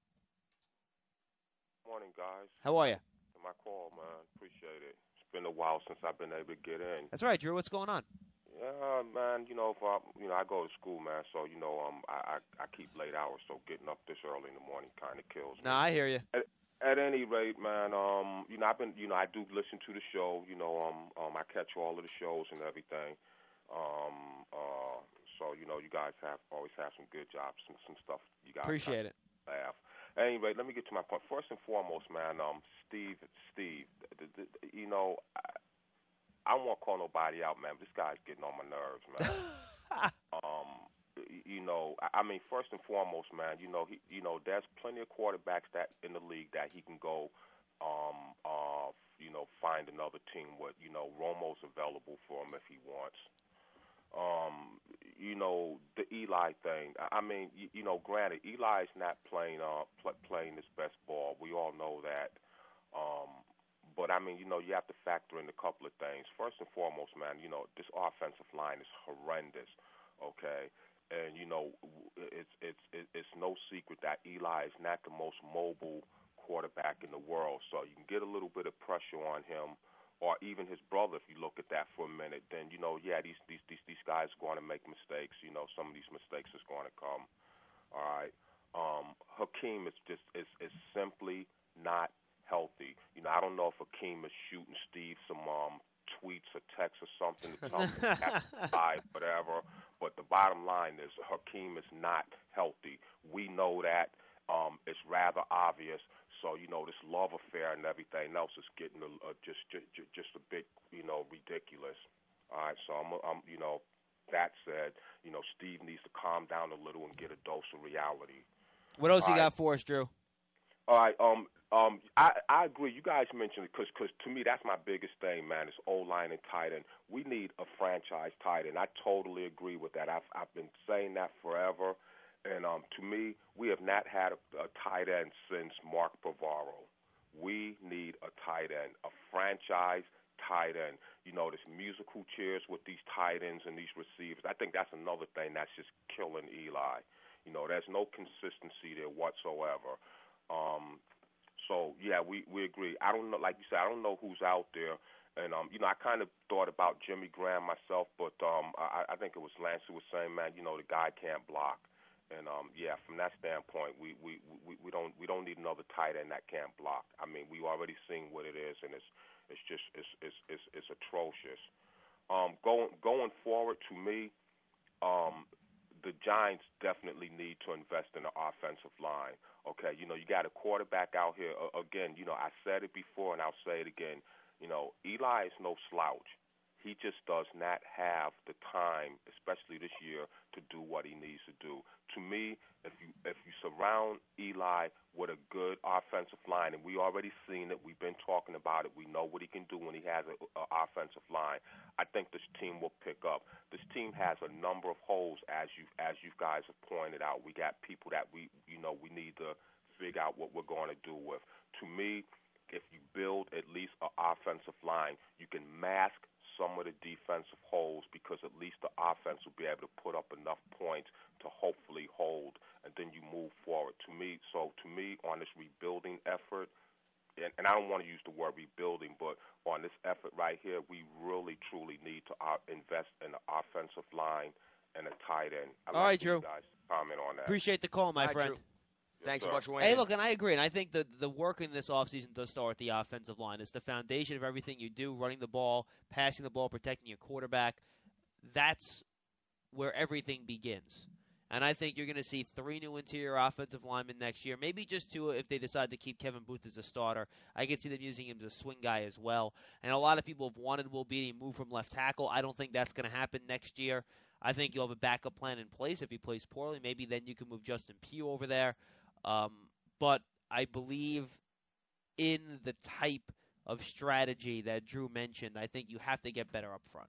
Morning, guys. How are you? My call, man. Appreciate it. It's been a while since I've been able to get in. That's right, Drew. What's going on? Yeah, man. I go to school, man. So I keep late hours. So getting up this early in the morning kind of kills me. No, I hear you. At any rate, man, I do listen to the show. I catch all of the shows and everything. So you guys always have some good jobs, some stuff. You guys appreciate it. Laugh. Anyway, let me get to my point. First and foremost, man, Steve, I won't call nobody out, man. But this guy's getting on my nerves, man. First and foremost, man, there's plenty of quarterbacks that in the league that he can go, find another team with. Romo's available for him if he wants. The Eli thing. Granted, Eli's not playing his best ball. We all know that. But you have to factor in a couple of things. First and foremost, man, this offensive line is horrendous. Okay. And it's no secret that Eli is not the most mobile quarterback in the world. So you can get a little bit of pressure on him, or even his brother. If you look at that for a minute, then these guys are going to make mistakes. Some of these mistakes is going to come. All right. Hakeem is simply not healthy. I don't know if Hakeem is shooting Steve some tweets or texts or something to tell him whatever. But the bottom line is Hakeem is not healthy. We know that. It's rather obvious. So this love affair and everything else is getting just a bit ridiculous. All right. So I'm that said, Steve needs to calm down a little and get a dose of reality. What else you got for us, Drew? All right. I agree. You guys mentioned it because to me that's my biggest thing, man. It's O-line and tight end. We need a franchise tight end. I totally agree with that. I've been saying that forever. And to me, we have not had a tight end since Mark Bavaro. We need a tight end, a franchise tight end. This musical chairs with these tight ends and these receivers. I think that's another thing that's just killing Eli. There's no consistency there whatsoever. So, yeah, we agree. I don't know, like you said, I don't know who's out there. And, I kind of thought about Jimmy Graham myself, but I think it was Lance who was saying, man, the guy can't block. And, from that standpoint, we don't need another tight end that can't block. We already seen what it is, and it's atrocious. Going forward, to me, the Giants definitely need to invest in the offensive line. Okay, you got a quarterback out here. Again, I said it before and I'll say it again. Eli is no slouch. He just does not have the time, especially this year, to do what he needs to do. To me, if you surround Eli with a good offensive line, and we already seen it, we've been talking about it, we know what he can do when he has an offensive line, I think this team will pick up. This team has a number of holes, as you guys have pointed out. We got people that we need to figure out what we're going to do with. To me, if you build at least an offensive line, you can mask some of the defensive holes because at least the offense will be able to put up enough points to hopefully hold, and then you move forward. To me, on this rebuilding effort, and I don't want to use the word rebuilding, but on this effort right here, we really, truly need to invest in the offensive line and a tight end. All right, Drew. You guys comment on that. Appreciate the call, my friend. Drew. Thanks so much, Wayne. Hey, look, and I agree, and I think the work in this offseason does start with the offensive line. It's the foundation of everything you do, running the ball, passing the ball, protecting your quarterback. That's where everything begins. And I think you're going to see 3 new interior offensive linemen next year, maybe just 2 if they decide to keep Kevin Booth as a starter. I could see them using him as a swing guy as well. And a lot of people have wanted Will Beatty move from left tackle. I don't think that's going to happen next year. I think you'll have a backup plan in place. If he plays poorly, maybe then you can move Justin Pugh over there. But I believe in the type of strategy that Drew mentioned. I think you have to get better up front.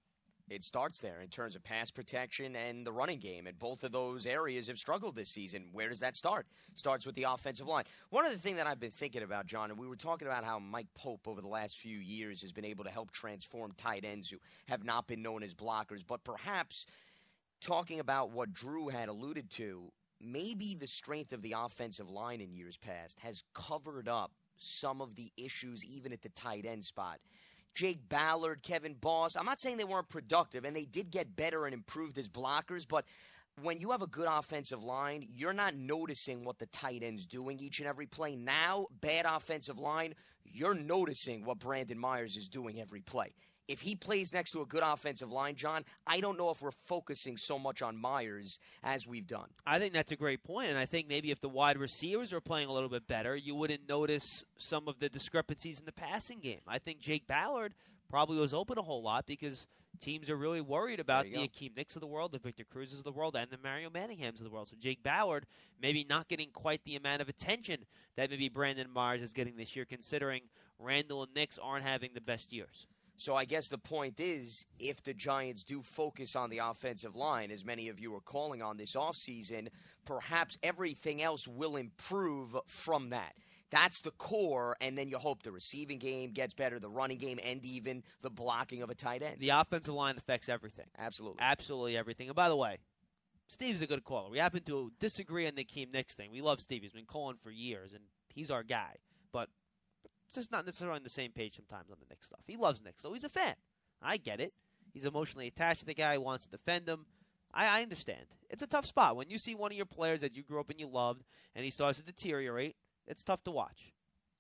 It starts there in terms of pass protection and the running game, and both of those areas have struggled this season. Where does that start? Starts with the offensive line. One of the things that I've been thinking about, John, and we were talking about how Mike Pope over the last few years has been able to help transform tight ends who have not been known as blockers, but perhaps talking about what Drew had alluded to, maybe the strength of the offensive line in years past has covered up some of the issues even at the tight end spot. Jake Ballard, Kevin Boss, I'm not saying they weren't productive, and they did get better and improved as blockers, but when you have a good offensive line, you're not noticing what the tight end's doing each and every play. Now, bad offensive line, you're noticing what Brandon Myers is doing every play. If he plays next to a good offensive line, John, I don't know if we're focusing so much on Myers as we've done. I think that's a great point, and I think maybe if the wide receivers were playing a little bit better, you wouldn't notice some of the discrepancies in the passing game. I think Jake Ballard probably was open a whole lot because teams are really worried about the Akeem Nicks of the world, the Victor Cruzes of the world, and the Mario Manninghams of the world. So Jake Ballard maybe not getting quite the amount of attention that maybe Brandon Myers is getting this year, considering Randall and Nicks aren't having the best years. So I guess the point is, if the Giants do focus on the offensive line, as many of you are calling on this offseason, perhaps everything else will improve from that. That's the core, and then you hope the receiving game gets better, the running game, and even the blocking of a tight end. The offensive line affects everything. Absolutely. Absolutely everything. And by the way, Steve's a good caller. We happen to disagree on the Akeem Nicks thing. We love Steve. He's been calling for years, and he's our guy. But it's just not necessarily on the same page sometimes on the Knicks stuff. He loves Knicks, so he's a fan. I get it. He's emotionally attached to the guy. He wants to defend him. I understand. It's a tough spot. When you see one of your players that you grew up and you loved, and he starts to deteriorate, it's tough to watch.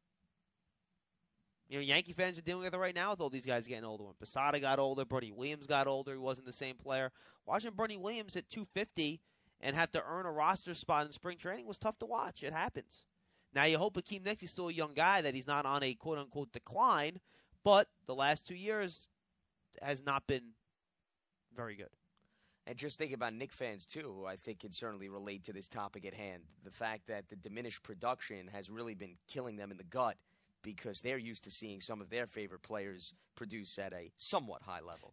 You know, Yankee fans are dealing with it right now with all these guys getting older. When Posada got older, Bernie Williams got older. He wasn't the same player. Watching Bernie Williams at 250 and have to earn a roster spot in spring training was tough to watch. It happens. Now, you hope Akeem Nicks is still a young guy, that he's not on a quote-unquote decline, but the last 2 years has not been very good. And just think about Knicks fans, too, who I think can certainly relate to this topic at hand. The fact that the diminished production has really been killing them in the gut because they're used to seeing some of their favorite players produce at a somewhat high level.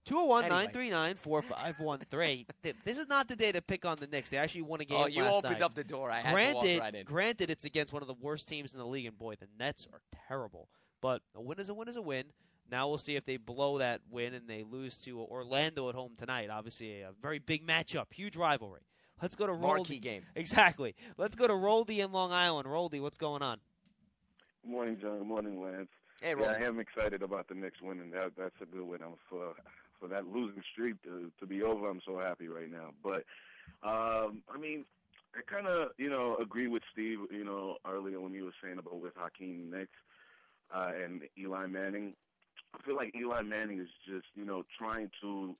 201-939-4513. This is not the day to pick on the Knicks. They actually won a game last night. Oh, you opened up the door. I had to walk right in. Granted, it's against one of the worst teams in the league, and boy, the Nets are terrible. But a win is a win is a win. Now we'll see if they blow that win and they lose to Orlando at home tonight. Obviously, a very big matchup, huge rivalry. Let's go to Roldy. Marquee game. Exactly. Let's go to Roldy in Long Island. Roldy, what's going on? Good morning, John. Good morning, Lance. Hey, Roldy. Yeah, I am excited about the Knicks winning. That's a good win. For that losing streak to be over, I'm so happy right now. But, I mean, I kind of, agree with Steve, earlier when he was saying about with Hakeem Nicks and Eli Manning. I feel like Eli Manning is just, trying to,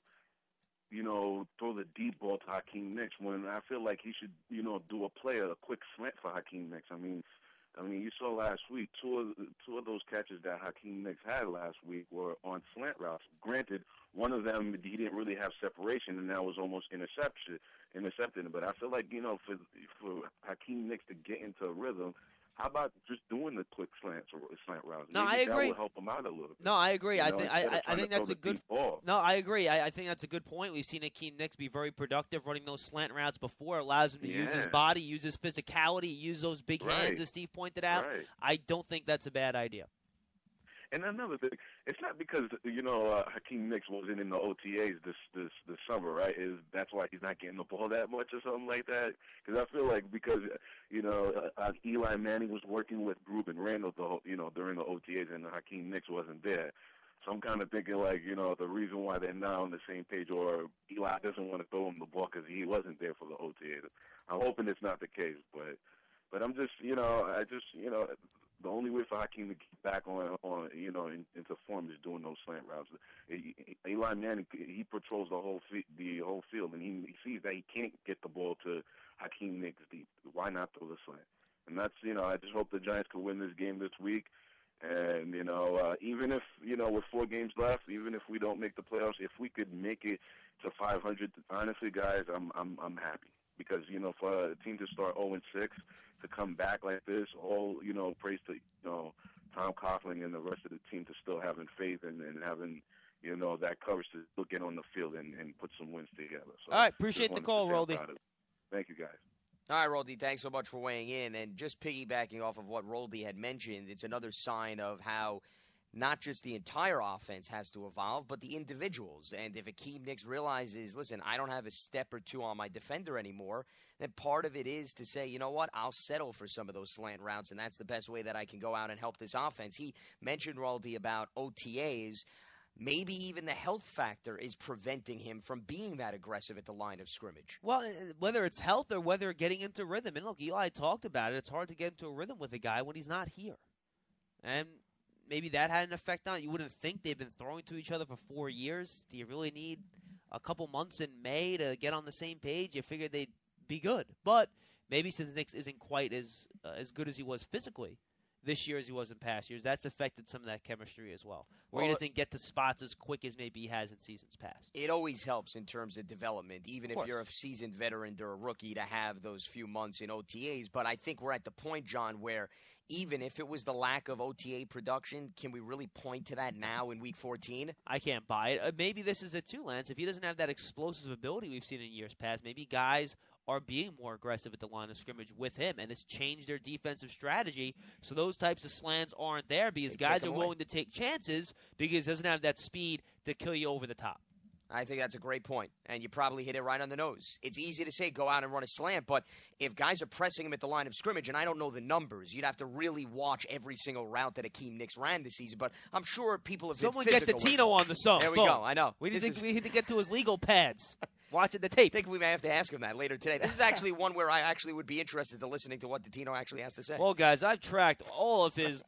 throw the deep ball to Hakeem Nicks when I feel like he should, do a quick slant for Hakeem Nicks. I mean, you saw last week two of those catches that Hakeem Nicks had last week were on slant routes. Granted, one of them he didn't really have separation, and that was almost intercepted. But I feel like for Hakeem Nicks to get into a rhythm, how about just doing the quick slant routes? No, Maybe I agree. That will help him out a little bit. No, I agree. I think that's a good. Ball. No, I agree. I think that's a good point. We've seen Akeem Nicks be very productive running those slant routes before. Allows him to use his body, use his physicality, use those big hands, as Steve pointed out. Right. I don't think that's a bad idea. And another thing, it's not because Hakeem Nicks wasn't in the OTAs this summer, right? That's why he's not getting the ball that much or something like that? Because I feel like because Eli Manning was working with Group and Randall during the OTAs, and Hakeem Nicks wasn't there. So I'm kind of thinking like the reason why they're now on the same page, or Eli doesn't want to throw him the ball because he wasn't there for the OTAs. I'm hoping it's not the case, but I'm just the only way for Hakeem to get back on into form is doing those slant routes. Eli Manning, he patrols the whole field, and he sees that he can't get the ball to Hakeem Nicks deep. Why not throw the slant? And that's I just hope the Giants can win this game this week, And, even if, with 4 games left, even if we don't make the playoffs, if we could make it to 500, honestly, guys, I'm happy. Because, for a team to start 0-6, to come back like this, all, praise to, Tom Coughlin and the rest of the team to still having faith and having, that courage to still get on the field and put some wins together. So all right, appreciate the call, Roldy. Thank you, guys. All right, Roldy, thanks so much for weighing in. And just piggybacking off of what Roldy had mentioned, it's another sign of how not just the entire offense has to evolve, but the individuals. And if Akeem Nicks realizes, listen, I don't have a step or two on my defender anymore, then part of it is to say, you know what, I'll settle for some of those slant routes, and that's the best way that I can go out and help this offense. He mentioned, Roldy, about OTAs. Maybe even the health factor is preventing him from being that aggressive at the line of scrimmage. Well, whether it's health or whether getting into rhythm. And look, Eli talked about it. It's hard to get into a rhythm with a guy when he's not here. And maybe that had an effect on it. You wouldn't think they've been throwing to each other for 4 years. Do you really need a couple months in May to get on the same page? You figured they'd be good. But maybe since Nicks isn't quite as good as he was physically this year as he was in past years, that's affected some of that chemistry as well. Where he doesn't get to spots as quick as maybe he has in seasons past. It always helps in terms of development, even if you're a seasoned veteran or a rookie, to have those few months in OTAs. But I think we're at the point, John, where even if it was the lack of OTA production, can we really point to that now in Week 14? I can't buy it. Maybe this is it too, Lance. If he doesn't have that explosive ability we've seen in years past, maybe guys are being more aggressive at the line of scrimmage with him, and it's changed their defensive strategy. So those types of slants aren't there because guys are willing to take chances because he doesn't have that speed to kill you over the top. I think that's a great point, and you probably hit it right on the nose. It's easy to say go out and run a slant, but if guys are pressing him at the line of scrimmage, and I don't know the numbers, you'd have to really watch every single route that Akeem Nicks ran this season, but I'm sure people have been Someone get the Tino on the phone. There we go, I know. We need to get to his legal pads. Watching the tape. I think we may have to ask him that later today. This is actually one where I actually would be interested in listening to what Tino actually has to say. Well, guys, I've tracked all of his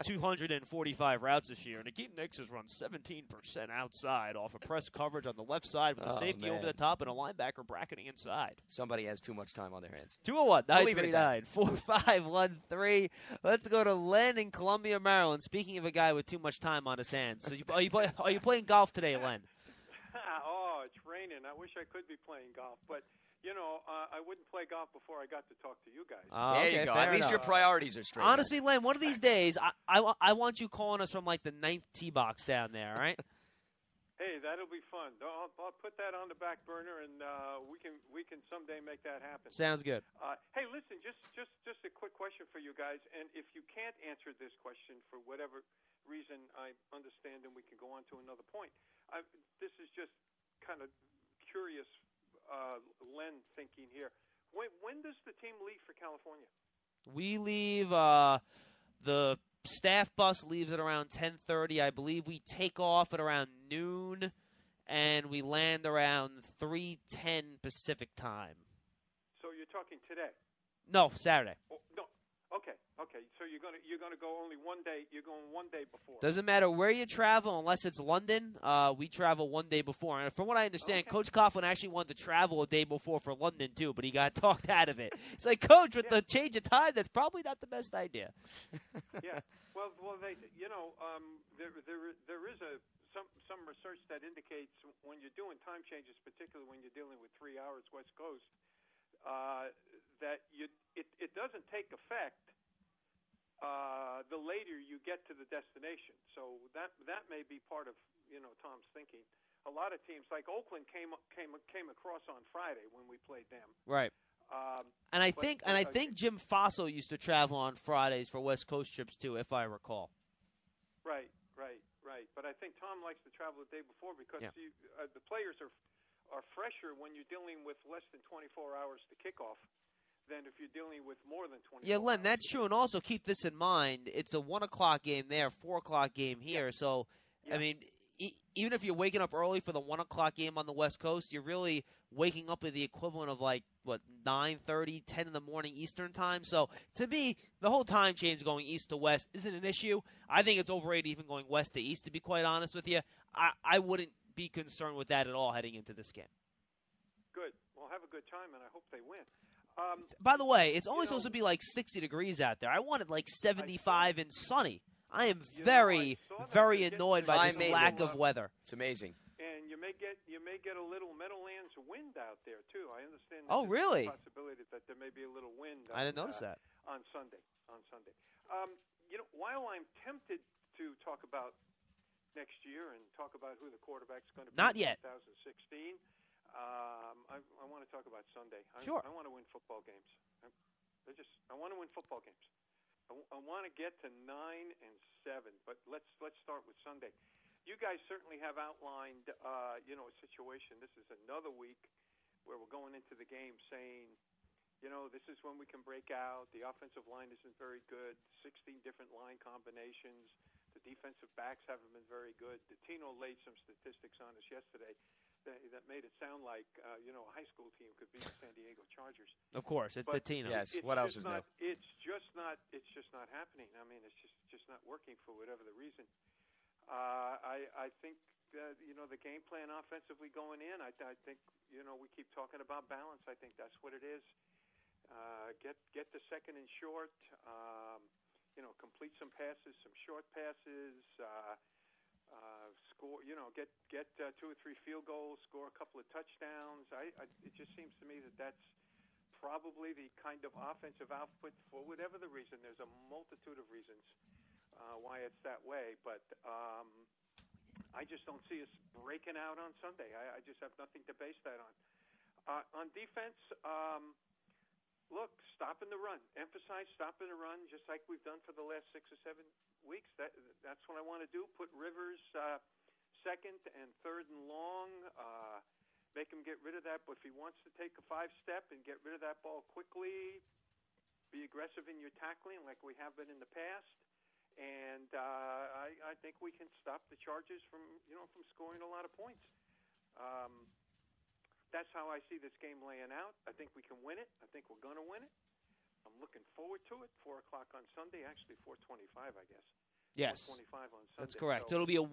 245 routes this year, and Akeem Nicks has run 17% outside off of press coverage on the left side with a safety over the top and a linebacker bracketing inside. Somebody has too much time on their hands. 201-939-4513. Let's go to Len in Columbia, Maryland. Speaking of a guy with too much time on his hands. So are you playing golf today, Len? It's raining. I wish I could be playing golf, but I wouldn't play golf before I got to talk to you guys. There you go. At least your priorities are straight. Honestly, Len, one of these days, I want you calling us from like the 9th tee box down there. All right? Hey, that'll be fun. I'll put that on the back burner, and we can someday make that happen. Sounds good. Hey, listen, just a quick question for you guys, and if you can't answer this question for whatever reason, I understand, and we can go on to another point. This is just kind of curious, Len thinking here. When does the team leave for California? We leave. The staff bus leaves at around 10:30. I believe we take off at around noon, and we land around 3:10 Pacific time. So you're talking today? No, Saturday. Oh, no. Okay. So you're gonna go only one day. You're going one day before. Doesn't matter where you travel, unless it's London. We travel one day before. And from what I understand, Coach Coughlin actually wanted to travel a day before for London too, but he got talked out of it. It's like, Coach, with the change of time, that's probably not the best idea. Yeah. Well, there is some research that indicates when you're doing time changes, particularly when you're dealing with 3 hours West Coast, that it doesn't take effect the later you get to the destination. So that may be part of Tom's thinking. A lot of teams like Oakland came across on Friday when we played them. Right. And I think Jim Fassel used to travel on Fridays for West Coast trips too, if I recall. Right. But I think Tom likes to travel the day before because the players are fresher when you're dealing with less than 24 hours to kick off than if you're dealing with more than 24 Yeah, Len, hours. that's true. And also keep this in mind. It's a 1 o'clock game there, 4 o'clock game here. Yeah. So, I mean, even if you're waking up early for the 1 o'clock game on the West Coast, you're really waking up at the equivalent of 9:30, 10 in the morning Eastern time. So to me, the whole time change going east to west isn't an issue. I think it's overrated even going west to east, to be quite honest with you. I wouldn't be concerned with that at all heading into this game. Good. Well, have a good time, and I hope they win. By the way, it's only supposed to be 60 degrees out there. I wanted 75 and sunny. I am very annoyed by this lack of weather. It's amazing. And you may get a little Meadowlands wind out there too. I understand. Oh, really? There's a possibility that there may be a little wind. I didn't notice that on Sunday. While I'm tempted to talk about next year and talk about who the quarterback's going to be Not yet. in 2016, I want to talk about Sunday. Sure. I want to win football games. I want to win football games. I want to get to 9-7, but let's start with Sunday. You guys certainly have outlined, a situation. This is another week where we're going into the game saying, this is when we can break out. The offensive line isn't very good. 16 different line combinations. The defensive backs haven't been very good. Tino laid some statistics on us yesterday that made it sound like, a high school team could beat the San Diego Chargers. Of course, it's Tino. Yes. What else is new? It's just not happening. I mean, it's just not working for whatever the reason. I think the game plan offensively going in. I think we keep talking about balance. I think that's what it is. Get the second and short. Complete some passes, some short passes. Score. Get 2 or 3 field goals. Score a couple of touchdowns. It just seems to me that's probably the kind of offensive output for whatever the reason. There's a multitude of reasons why it's that way, but I just don't see us breaking out on Sunday. I just have nothing to base that on. On defense, look, stopping the run. Emphasize stopping the run, just like we've done for the last 6 or 7 weeks. That's what I want to do. Put Rivers second and third and long. Make him get rid of that. But if he wants to take a 5-step and get rid of that ball quickly, be aggressive in your tackling like we have been in the past. And I think we can stop the Chargers from scoring a lot of points. That's how I see this game laying out. I think we can win it. I think we're going to win it. I'm looking forward to it. 4 o'clock on Sunday. Actually, 4:25, I guess. Yes, 4:25 on Sunday. That's correct. So it'll be a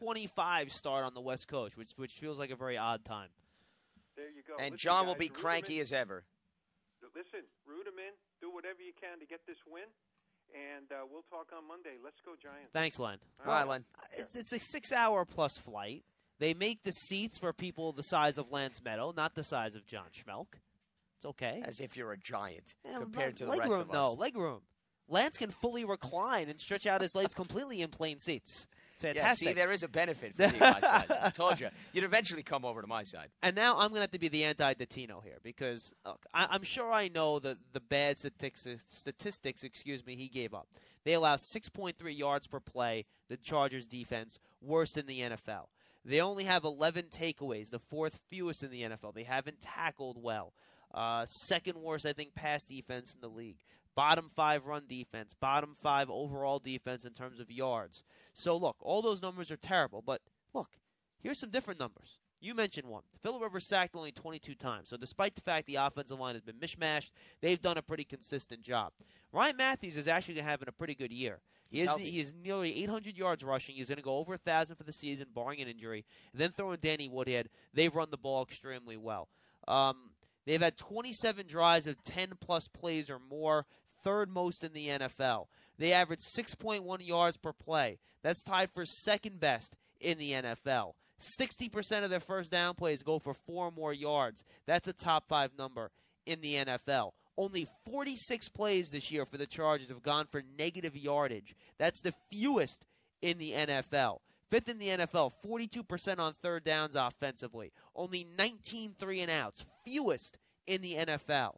1:25 start on the West Coast, which feels like a very odd time. There you go. And listen, John guys, will be cranky as ever. Listen, root him in. Do whatever you can to get this win. And we'll talk on Monday. Let's go, Giants. Thanks, Len. Bye, Len. It's a 6-hour-plus flight. They make the seats for people the size of Lance Meadow, not the size of John Schmelk. It's okay. As if you're a giant compared to the rest room, of us. No, leg room. Lance can fully recline and stretch out his legs completely in plain seats. It's fantastic. Yeah, see, there is a benefit for being my size. I told you. You'd eventually come over to my side. And now I'm going to have to be the anti-Datino here because look, I'm sure I know the bad statistics he gave up. They allow 6.3 yards per play, the Chargers defense, worse than the NFL. They only have 11 takeaways, the 4th fewest in the NFL. They haven't tackled well. Second worst, I think, pass defense in the league. Bottom 5 run defense. Bottom 5 overall defense in terms of yards. So, look, all those numbers are terrible. But, look, here's some different numbers. You mentioned one. Phillip Rivers sacked only 22 times. So, despite the fact the offensive line has been mishmashed, they've done a pretty consistent job. Ryan Matthews is actually having a pretty good year. He is nearly 800 yards rushing. He's going to go over 1,000 for the season, barring an injury. And then throw in Danny Woodhead. They've run the ball extremely well. They've had 27 drives of 10-plus plays or more, third most in the NFL. They average 6.1 yards per play. That's tied for second best in the NFL. 60% of their first down plays go for 4 or more yards. That's a top 5 number in the NFL. Only 46 plays this year for the Chargers have gone for negative yardage. That's the fewest in the NFL. 5th in the NFL, 42% on third downs offensively. Only 19 3-and-outs, fewest in the NFL.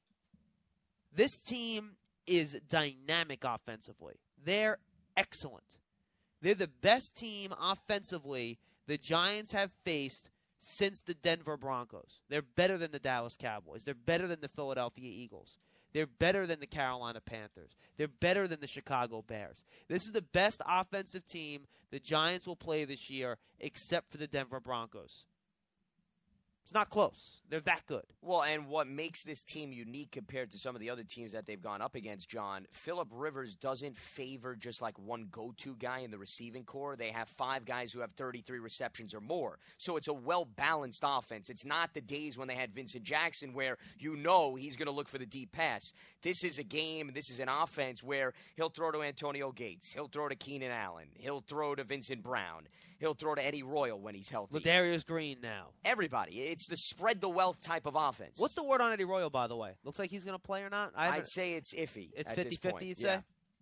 This team is dynamic offensively. They're excellent. They're the best team offensively the Giants have faced since the Denver Broncos. They're better than the Dallas Cowboys. They're better than the Philadelphia Eagles. They're better than the Carolina Panthers. They're better than the Chicago Bears. This is the best offensive team the Giants will play this year, except for the Denver Broncos. It's not close. They're that good. Well, and what makes this team unique compared to some of the other teams that they've gone up against, John, Phillip Rivers doesn't favor just like one go-to guy in the receiving core. They have 5 guys who have 33 receptions or more. So it's a well-balanced offense. It's not the days when they had Vincent Jackson where you know he's going to look for the deep pass. This is a game, this is an offense where he'll throw to Antonio Gates. He'll throw to Keenan Allen. He'll throw to Vincent Brown. He'll throw to Eddie Royal when he's healthy. Ladarius Green now. Everybody. It's the spread the wealth type of offense. What's the word on Eddie Royal, by the way? Looks like he's going to play or not? I'd say it's iffy. It's at 50-50, you'd say? Yeah.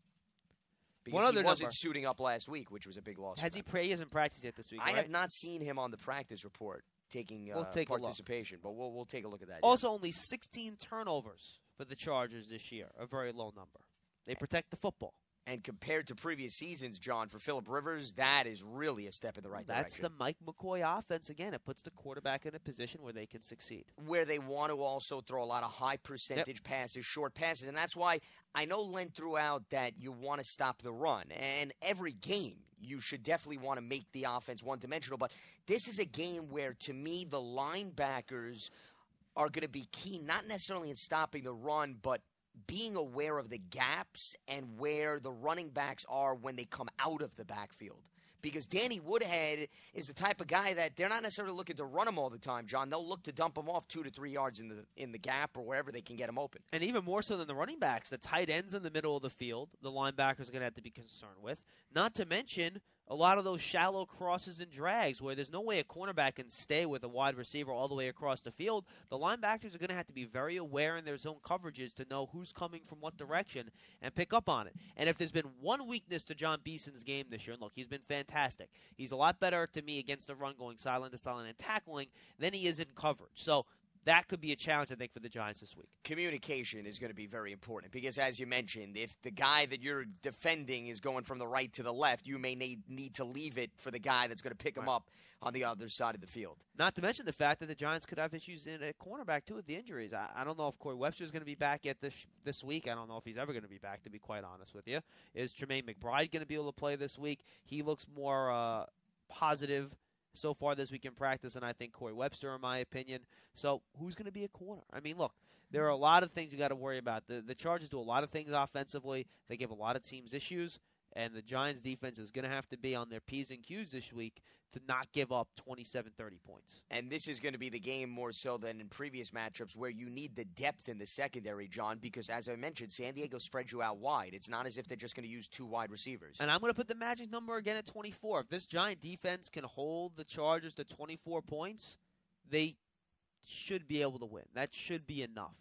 Because he wasn't suiting up last week, which was a big loss. He hasn't practiced yet this week, I right? have not seen him on the practice report taking participation, but we'll take a look at that. Also, only 16 turnovers for the Chargers this year, a very low number. They protect the football. And compared to previous seasons, John, for Phillip Rivers, that is really a step in the right direction. That's the Mike McCoy offense. Again, it puts the quarterback in a position where they can succeed. Where they want to also throw a lot of high percentage passes, short passes. And that's why I know Len threw out that you want to stop the run. And every game, you should definitely want to make the offense one-dimensional. But this is a game where, to me, the linebackers are going to be key, not necessarily in stopping the run, but being aware of the gaps and where the running backs are when they come out of the backfield. Because Danny Woodhead is the type of guy that they're not necessarily looking to run him all the time, John. They'll look to dump him off 2 to 3 yards in the gap or wherever they can get him open. And even more so than the running backs, the tight ends in the middle of the field, the linebackers are going to have to be concerned with. Not to mention a lot of those shallow crosses and drags where there's no way a cornerback can stay with a wide receiver all the way across the field. The linebackers are going to have to be very aware in their zone coverages to know who's coming from what direction and pick up on it. And if there's been one weakness to John Beeson's game this year, and look, he's been fantastic. He's a lot better to me against the run, going silent to silent and tackling than he is in coverage. So that could be a challenge, I think, for the Giants this week. Communication is going to be very important because, as you mentioned, if the guy that you're defending is going from the right to the left, you may need to leave it for the guy that's going to pick him up on the other side of the field. Not to mention the fact that the Giants could have issues in a cornerback, too, with the injuries. I don't know if Corey Webster is going to be back yet this week. I don't know if he's ever going to be back, to be quite honest with you. Is Tremaine McBride going to be able to play this week? He looks more positive so far this week in practice, and I think Corey Webster, in my opinion. So who's going to be a corner? I mean, look, there are a lot of things you got to worry about. The Chargers do a lot of things offensively. They give a lot of teams issues, and the Giants' defense is going to have to be on their P's and Q's this week to not give up 27-30 points. And this is going to be the game more so than in previous matchups where you need the depth in the secondary, John, because as I mentioned, San Diego spreads you out wide. It's not as if they're just going to use 2 wide receivers. And I'm going to put the magic number again at 24. If this Giant defense can hold the Chargers to 24 points, they should be able to win. That should be enough.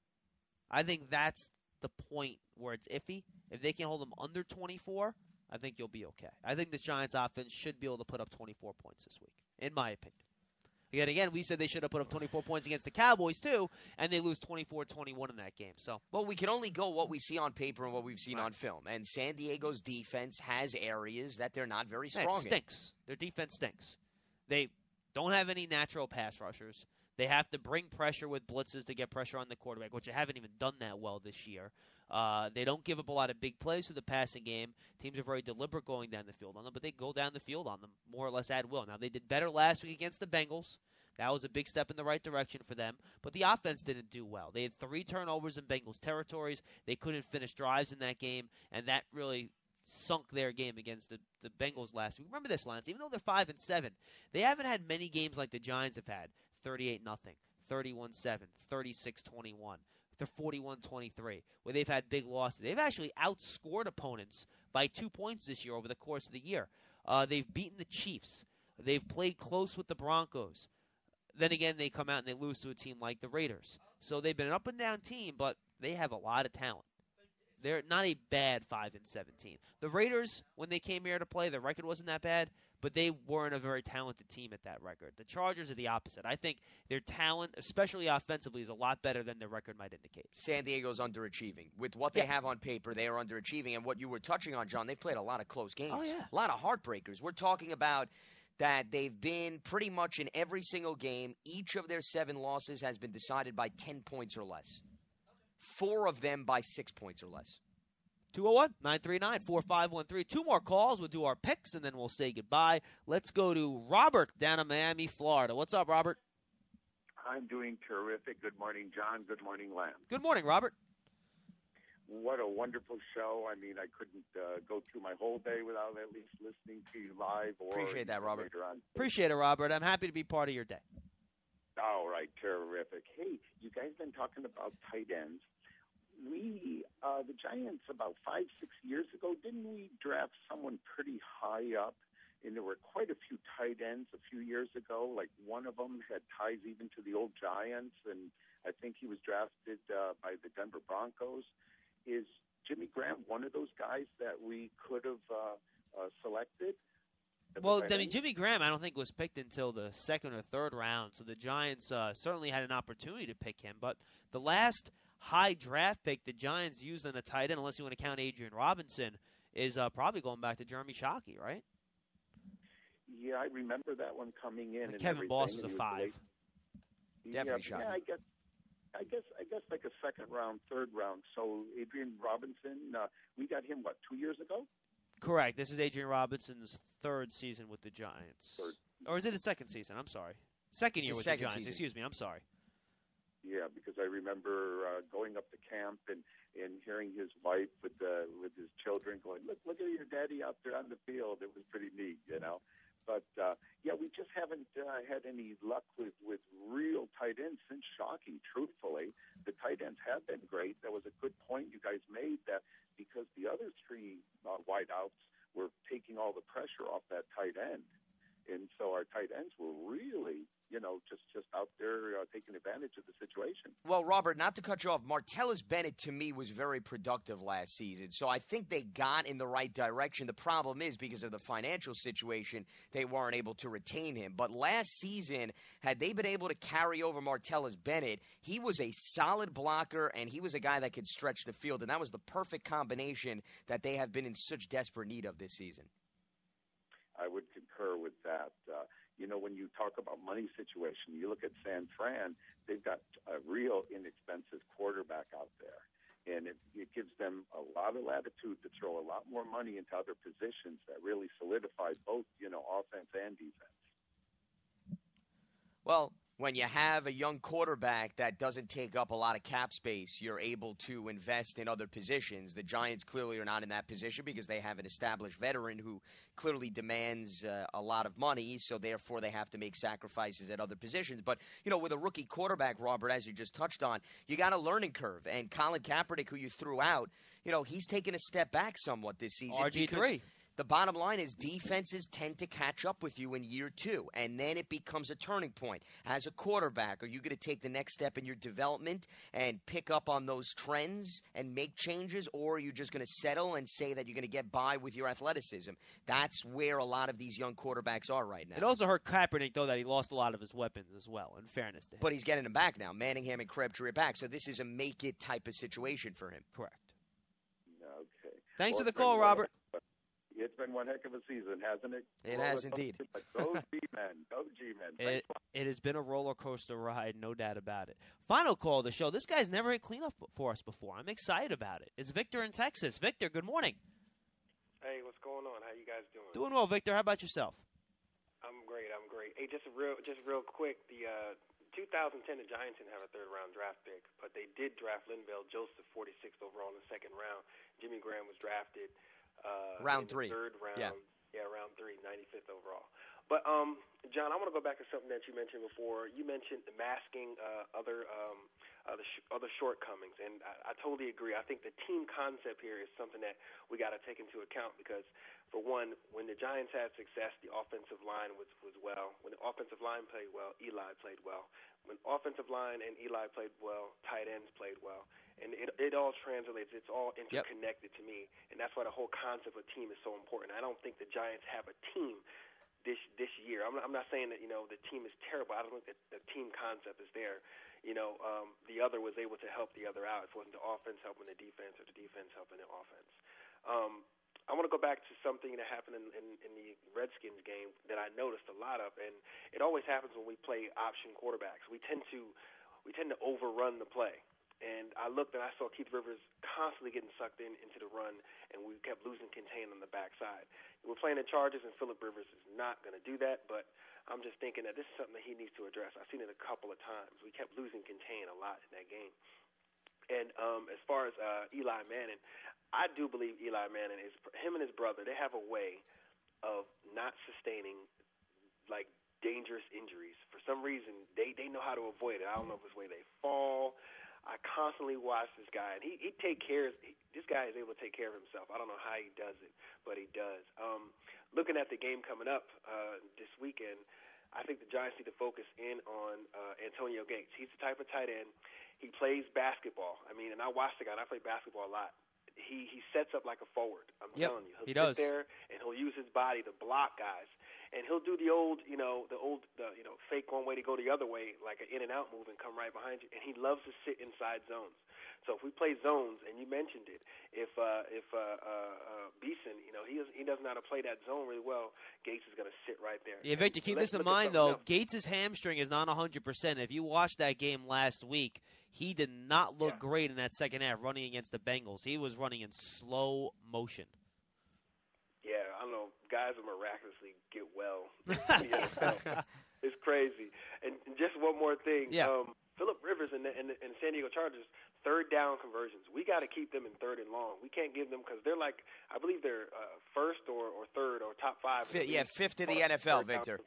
I think that's the point where it's iffy. If they can hold them under 24, I think you'll be okay. I think this Giants offense should be able to put up 24 points this week, in my opinion. Again, we said they should have put up 24 points against the Cowboys, too, and they lose 24-21 in that game. So, well, we can only go what we see on paper and what we've seen on film. And San Diego's defense has areas that they're not very strong in. It stinks. Their defense stinks. They don't have any natural pass rushers. They have to bring pressure with blitzes to get pressure on the quarterback, which they haven't even done that well this year. They don't give up a lot of big plays to the passing game. Teams are very deliberate going down the field on them, but they go down the field on them more or less at will. Now, they did better last week against the Bengals. That was a big step in the right direction for them, but the offense didn't do well. They had 3 turnovers in Bengals territories. They couldn't finish drives in that game, and that really sunk their game against the Bengals last week. Remember this, Lance, even though they're 5-7, they haven't had many games like the Giants have had. 38-0, 31-7, 36-21. They're 41-23, where they've had big losses. They've actually outscored opponents by 2 points this year over the course of the year. They've beaten the Chiefs. They've played close with the Broncos. Then again, they come out and they lose to a team like the Raiders. So they've been an up-and-down team, but they have a lot of talent. They're not a bad 5-17. The Raiders, when they came here to play, their record wasn't that bad, but they weren't a very talented team at that record. The Chargers are the opposite. I think their talent, especially offensively, is a lot better than their record might indicate. San Diego's underachieving. With what they have on paper, they are underachieving. And what you were touching on, John, they've played a lot of close games. Oh, yeah. A lot of heartbreakers. We're talking about that they've been pretty much in every single game. Each of their 7 losses has been decided by 10 points or less. 4 of them by 6 points or less. 201-939-4513. 2 more calls. We'll do our picks, and then we'll say goodbye. Let's go to Robert down in Miami, Florida. What's up, Robert? I'm doing terrific. Good morning, John. Good morning, Lamb. Good morning, Robert. What a wonderful show. I mean, I couldn't go through my whole day without at least listening to you live. Or Appreciate that, Robert. Later on. Appreciate it, Robert. I'm happy to be part of your day. All right, terrific. Hey, you guys been talking about tight ends. We, the Giants, about 5-6 years ago, didn't we draft someone pretty high up? And there were quite a few tight ends a few years ago. Like one of them had ties even to the old Giants, and I think he was drafted by the Denver Broncos. Is Jimmy Graham one of those guys that we could have selected? Well, I mean, Jimmy Graham, I don't think was picked until the second or third round, so the Giants certainly had an opportunity to pick him. But the last high draft pick the Giants used on a tight end, unless you want to count Adrian Robinson, is probably going back to Jeremy Shockey, right? Yeah, I remember that one coming in. And Kevin Boss was a 5. Definitely Shockey. Yeah, I guess like a second round, third round. So Adrian Robinson, we got him, 2 years ago? Correct. This is Adrian Robinson's third season with the Giants. Or is it his second season? I'm sorry. Second year with the Giants. Season. Excuse me. I'm sorry. Yeah, because I remember going up to camp and hearing his wife with his children going, look at your daddy out there on the field. It was pretty neat, you know. But, yeah, we just haven't had any luck with real tight ends since Shockey, truthfully. The tight ends have been great. That was a good point you guys made, that because the other three wideouts were taking all the pressure off that tight end. And so our tight ends were really, just out there taking advantage of the situation. Well, Robert, not to cut you off, Martellus Bennett, to me, was very productive last season. So I think they got in the right direction. The problem is, because of the financial situation, they weren't able to retain him. But last season, had they been able to carry over Martellus Bennett, he was a solid blocker, and he was a guy that could stretch the field. And that was the perfect combination that they have been in such desperate need of this season. I would concur with that. When you talk about money situation, you look at San Fran, they've got a real inexpensive quarterback out there. And it gives them a lot of latitude to throw a lot more money into other positions that really solidifies both, offense and defense. Well, when you have a young quarterback that doesn't take up a lot of cap space, you're able to invest in other positions. The Giants clearly are not in that position because they have an established veteran who clearly demands a lot of money, so therefore they have to make sacrifices at other positions. But, with a rookie quarterback, Robert, as you just touched on, you got a learning curve. And Colin Kaepernick, who you threw out, he's taken a step back somewhat this season. RG3. The bottom line is defenses tend to catch up with you in year 2, and then it becomes a turning point. As a quarterback, are you going to take the next step in your development and pick up on those trends and make changes, or are you just going to settle and say that you're going to get by with your athleticism? That's where a lot of these young quarterbacks are right now. It also hurt Kaepernick, though, that he lost a lot of his weapons as well, in fairness to him. But he's getting them back now. Manningham and Crabtree are back, so this is a make-it type of situation for him. Correct. Okay. Thanks for the call, Robert. It's been one heck of a season, hasn't it? It has indeed. Go G-Men. Go G-Men. It has been a roller coaster ride, no doubt about it. Final call of the show. This guy's never hit cleanup for us before. I'm excited about it. It's Victor in Texas. Victor, good morning. Hey, what's going on? How you guys doing? Doing well, Victor. How about yourself? I'm great. Hey, just real quick. The 2010, the Giants didn't have a third-round draft pick, but they did draft Linval Joseph, 46th overall in the second round. Jimmy Graham was drafted. Round 3. Third round. Yeah, round 3, 95th overall. But, John, I want to go back to something that you mentioned before. You mentioned the masking other shortcomings, and I totally agree. I think the team concept here is something that we got to take into account because, for one, when the Giants had success, the offensive line was well. When the offensive line played well, Eli played well. When offensive line and Eli played well, tight ends played well. And it all translates. It's all interconnected to me, and that's why the whole concept of team is so important. I don't think the Giants have a team this year. I'm not saying that the team is terrible. I don't think that the team concept is there. The other was able to help the other out. It wasn't the offense helping the defense or the defense helping the offense. I want to go back to something that happened in the Redskins game that I noticed a lot of, and it always happens when we play option quarterbacks. We tend to overrun the play. And I looked and I saw Keith Rivers constantly getting sucked into the run, and we kept losing contain on the backside. We're playing the Chargers, and Phillip Rivers is not going to do that, but I'm just thinking that this is something that he needs to address. I've seen it a couple of times. We kept losing contain a lot in that game. And as far as Eli Manning, I do believe Eli Manning, him and his brother, they have a way of not sustaining, like, dangerous injuries. For some reason, they know how to avoid it. I don't know if it's the way they fall. I constantly watch this guy, and he this guy is able to take care of himself. I don't know how he does it, but he does. Looking at the game coming up this weekend, I think the Giants need to focus in on Antonio Gates. He's the type of tight end. He plays basketball. I mean, and I watch the guy, and I play basketball a lot. He sets up like a forward. I'm telling you. He'll sit there, and he'll use his body to block guys. And he'll do the old fake one way to go the other way, like an in and out move, and come right behind you. And he loves to sit inside zones. So if we play zones, and you mentioned it, if Beeson, he doesn't know how to play that zone really well, Gates is going to sit right there. Yeah, Victor, keep this in mind though. Gates' hamstring is not 100%. If you watched that game last week, he did not look great in that second half running against the Bengals. He was running in slow motion. Yeah, I don't know. Guys will miraculously get well. It's crazy. And just one more thing. Yeah. Phillip Rivers and San Diego Chargers, third down conversions. We got to keep them in third and long. We can't give them because they're like, I believe they're first or third or top five. Fifth in the NFL, Victor.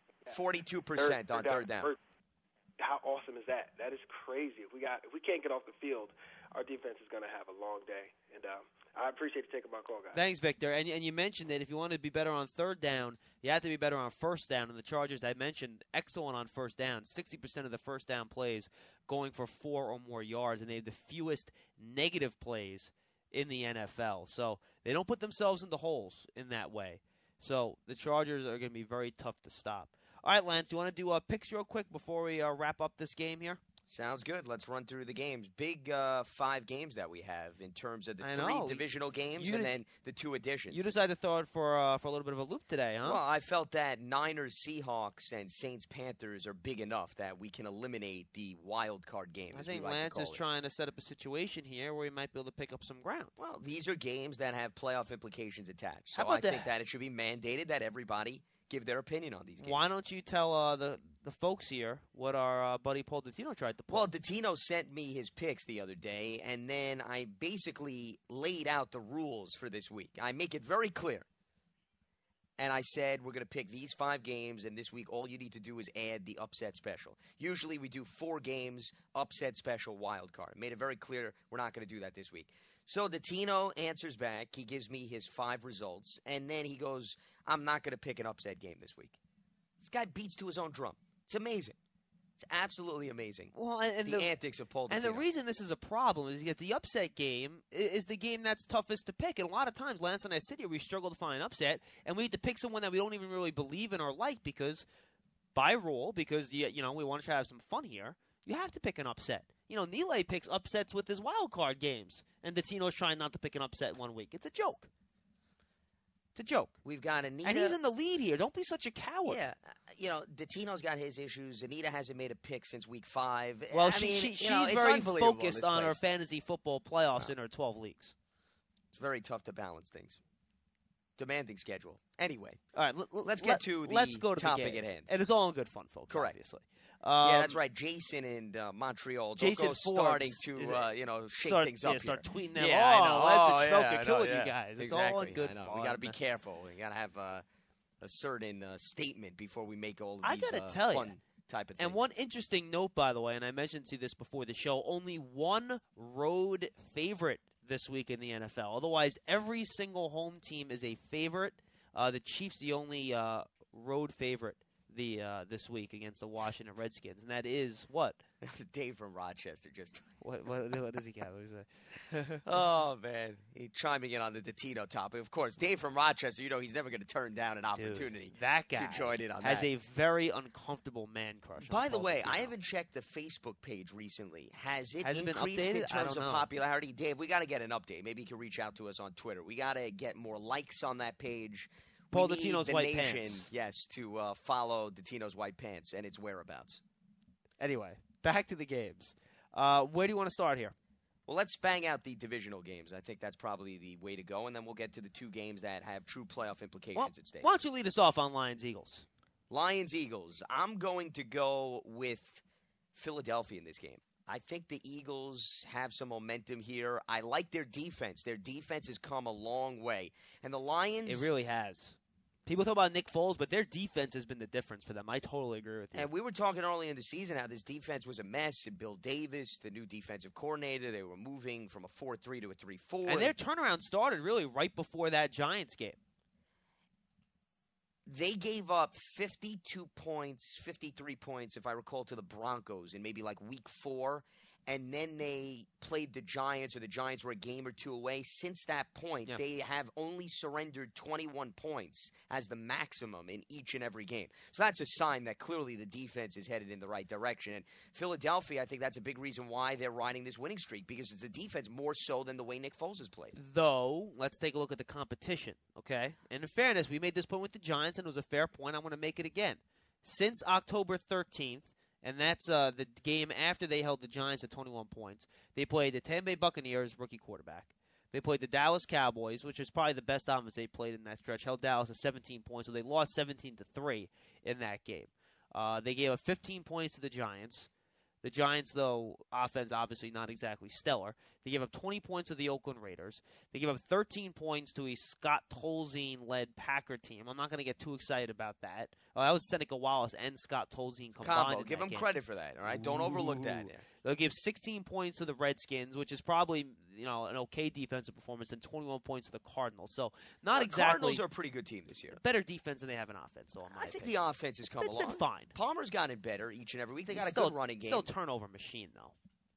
42% on third down. How awesome is that? That is crazy. If we can't get off the field, our defense is going to have a long day. And I appreciate you taking my call, guys. Thanks, Victor. And you mentioned that if you want to be better on third down, you have to be better on first down. And the Chargers, I mentioned, excellent on first down. 60% of the first down plays going for 4 or more yards, and they have the fewest negative plays in the NFL. So they don't put themselves into holes in that way. So the Chargers are going to be very tough to stop. All right, Lance, you want to do picks real quick before we wrap up this game here? Sounds good. Let's run through the games. Big 5 games that we have in terms of the 3 divisional games and then the 2 additions. You decided to throw it for a little bit of a loop today, huh? Well, I felt that Niners, Seahawks, and Saints, Panthers are big enough that we can eliminate the wild card game. I think Lance is trying to set up a situation here where he might be able to pick up some ground. Well, these are games that have playoff implications attached. So I think that it should be mandated that everybody give their opinion on these games. Why don't you tell the folks here what our buddy Paul Dottino tried to pull? Well, Dottino sent me his picks the other day, and then I basically laid out the rules for this week. I make it very clear. And I said we're going to pick these 5 games, and this week all you need to do is add the upset special. Usually we do 4 games, upset special, wild card. Made it very clear we're not going to do that this week. So Dottino answers back. He gives me his 5 results, and then he goes, I'm not going to pick an upset game this week. This guy beats to his own drum. It's amazing. It's absolutely amazing. Well, and the antics of Paul Dottino. And the reason this is a problem is that the upset game is the game that's toughest to pick. And a lot of times, Lance and I sit here, we struggle to find an upset, and we need to pick someone that we don't even really believe in or like because, by rule, because we want to try to have some fun here, you have to pick an upset. Nile picks upsets with his wild card games, and Dottino's trying not to pick an upset one week. It's a joke. It's a joke. We've got Anita. And he's in the lead here. Don't be such a coward. Yeah. Dottino's got his issues. Anita hasn't made a pick since week 5. Well, she's very focused on her fantasy football playoffs in her 12 leagues. It's very tough to balance things. Demanding schedule. Anyway. All right, let's go to the topic at hand. And it's all in good fun, folks. Correct. Obviously. Yeah, that's right. Jason in Montreal. Jason starting to shake things up. Start here. tweeting them. Yeah, I know. That's a stroke of killing you guys. It's all in good fun. We got to be careful. We got to have a certain statement before we make all of these I gotta tell fun type of things. And one interesting note, by the way, and I mentioned to you this before the show, only one road favorite this week in the NFL. Otherwise, every single home team is a favorite. The Chiefs, the only road favorite this week against the Washington Redskins, and that is what? Dave from Rochester just. What does he got? Oh man, he chiming in on the Dottino topic. Of course, Dave from Rochester. He's never going to turn down an opportunity. That guy to join in on has that. a very uncomfortable man crush. By the way, I haven't checked the Facebook page recently. Has it increased in terms of popularity? Dave, we got to get an update. Maybe you can reach out to us on Twitter. We got to get more likes on that page. Paul Dottino's White Pants. Yes, to follow Dottino's White Pants and its whereabouts. Anyway, back to the games. Where do you want to start here? Well, let's bang out the divisional games. I think that's probably the way to go, and then we'll get to the two games that have true playoff implications at stake. Why don't you lead us off on Lions-Eagles? Lions-Eagles. I'm going to go with Philadelphia in this game. I think the Eagles have some momentum here. I like their defense. Their defense has come a long way. And the Lions... It really has. People talk about Nick Foles, but their defense has been the difference for them. I totally agree with you. And we were talking early in the season how this defense was a mess. And Bill Davis, the new defensive coordinator, they were moving from a 4-3 to a 3-4. And their turnaround started really right before that Giants game. They gave up 52 points, 53 points, if I recall, to the Broncos in maybe like week 4. And then they played the Giants, or the Giants were a game or two away. Since that point, they have only surrendered 21 points as the maximum in each and every game. So that's a sign that clearly the defense is headed in the right direction. And Philadelphia, I think that's a big reason why they're riding this winning streak, because it's a defense more so than the way Nick Foles has played. Though, let's take a look at the competition, okay? And in fairness, we made this point with the Giants, and it was a fair point. I'm going to make it again. Since October 13th, and that's the game after they held the Giants at 21 points. They played the Tampa Bay Buccaneers, rookie quarterback. They played the Dallas Cowboys, which is probably the best offense they played in that stretch. Held Dallas to 17 points, so they lost 17-3 in that game. They gave up 15 points to the Giants. The Giants, though, offense obviously not exactly stellar. They gave up 20 points to the Oakland Raiders. They gave up 13 points to a Scott Tolzien-led Packer team. I'm not going to get too excited about that. That was Seneca Wallace and Scott Tolzien combined. Give them credit for that, all right? Don't overlook that. Yeah. They'll give 16 points to the Redskins, which is probably an okay defensive performance, and 21 points to the Cardinals. So not exactly. Cardinals are a pretty good team this year. Better defense than they have an offense. So I think the offense has come along. It's been fine. Palmer's gotten better each and every week. They got a good running game. Still turnover machine, though.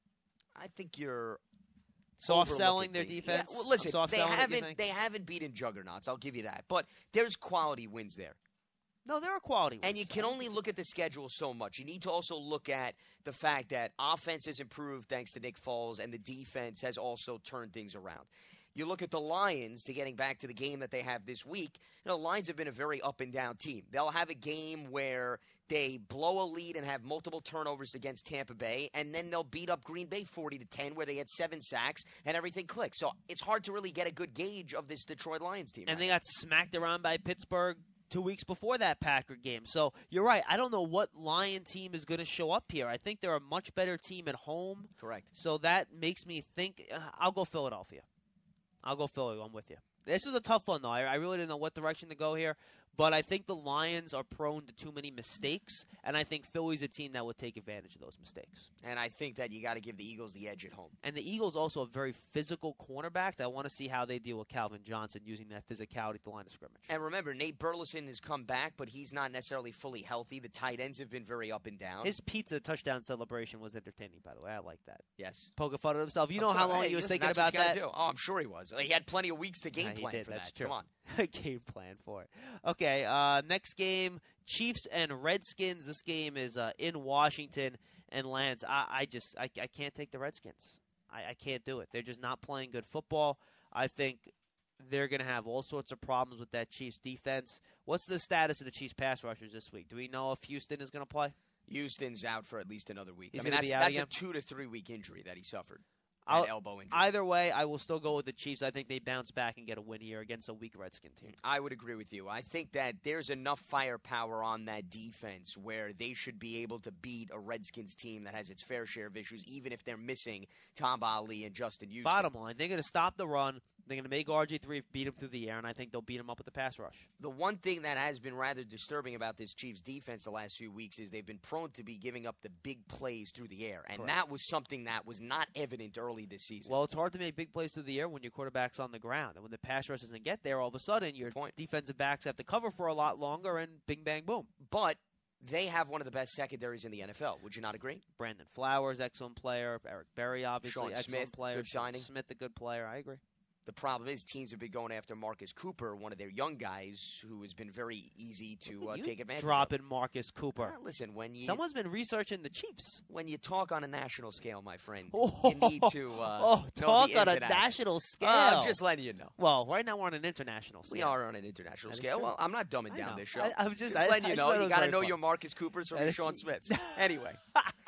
I think you're soft-selling their defense. Yeah, well, listen, they haven't beaten juggernauts. I'll give you that. But there's quality wins there. No, there are quality wins. And you can only look at the schedule so much. You need to also look at the fact that offense has improved thanks to Nick Foles, and the defense has also turned things around. You look at the Lions, to getting back to the game that they have this week, the Lions have been a very up-and-down team. They'll have a game where they blow a lead and have multiple turnovers against Tampa Bay, and then they'll beat up Green Bay 40-10, where they had 7 sacks, and everything clicks. So it's hard to really get a good gauge of this Detroit Lions team. And they got smacked around by Pittsburgh 2 weeks before that Packer game. So you're right. I don't know what Lion team is going to show up here. I think they're a much better team at home. Correct. So that makes me think I'll go Philadelphia. I'll go Philly. I'm with you. This is a tough one, though. I really didn't know what direction to go here. But I think the Lions are prone to too many mistakes, and I think Philly's a team that would take advantage of those mistakes. And I think that you got to give the Eagles the edge at home. And the Eagles also have very physical cornerbacks. I want to see how they deal with Calvin Johnson using that physicality at the line of scrimmage. And remember, Nate Burleson has come back, but he's not necessarily fully healthy. The tight ends have been very up and down. His pizza touchdown celebration was entertaining, by the way. I like that. Yes. Poking fun at himself. You know how long he was thinking about that? Oh, I'm sure he was. He had plenty of weeks to game plan for that's that. True. Come on. Game plan for it. Okay, next game, Chiefs and Redskins. This game is in Washington. And Lance, I can't take the Redskins. I can't do it. They're just not playing good football. I think they're going to have all sorts of problems with that Chiefs defense. What's the status of the Chiefs pass rushers this week? Do we know if Houston is going to play? Houston's out for at least another week. He's that's again? a 2 to 3 week injury that he suffered. Elbow injury. Either way, I will still go with the Chiefs. I think they bounce back and get a win here against a weak Redskin team. I would agree with you. I think that there's enough firepower on that defense where they should be able to beat a Redskins team that has its fair share of issues, even if they're missing Tom Ali and Justin Houston. Bottom line, they're going to stop the run. They're going to make RG3 beat him through the air, and I think they'll beat him up with the pass rush. The one thing that has been rather disturbing about this Chiefs defense the last few weeks is they've been prone to be giving up the big plays through the air, and that was something that was not evident early this season. Well, it's hard to make big plays through the air when your quarterback's on the ground, and when the pass rush doesn't get there, all of a sudden your defensive backs have to cover for a lot longer, and bing, bang, boom. But they have one of the best secondaries in the NFL. Would you not agree? Brandon Flowers, excellent player. Eric Berry, obviously, Sean excellent Smith, player. good signing. Smith, a good player. I agree. The problem is teams have been going after Marcus Cooper, one of their young guys who has been very easy to take advantage of. Dropping Marcus Cooper. Listen, someone's been researching the Chiefs. When you talk on a national scale, my friend, you need to talk on a national scale. I'm just letting you know. Well, right now we're on an international scale. We are on an international scale. Well, I'm not dumbing down this show. I'm just letting you know. You got to know your Marcus Coopers from your Sean Smiths. Anyway.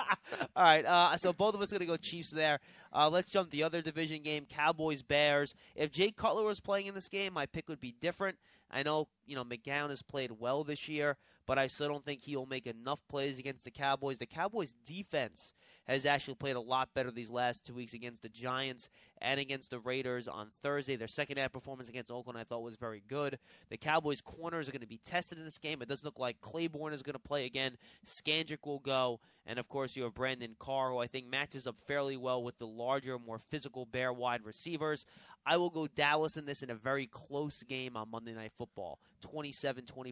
All right, so both of us are going to go Chiefs there. Let's jump the other division game, Cowboys-Bears. If Jay Cutler was playing in this game, my pick would be different. I know, McGowan has played well this year, but I still don't think he'll make enough plays against the Cowboys. The Cowboys' defense has actually played a lot better these last 2 weeks against the Giants and against the Raiders on Thursday. Their second-half performance against Oakland I thought was very good. The Cowboys' corners are going to be tested in this game. It doesn't look like Claiborne is going to play again. Skandrick will go. And, of course, you have Brandon Carr, who I think matches up fairly well with the larger, more physical Bear wide receivers. I will go Dallas in this in a very close game on Monday Night Football. 27-24,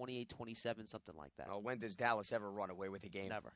28-27, something like that. Oh, when does Dallas ever run away with a game? Never.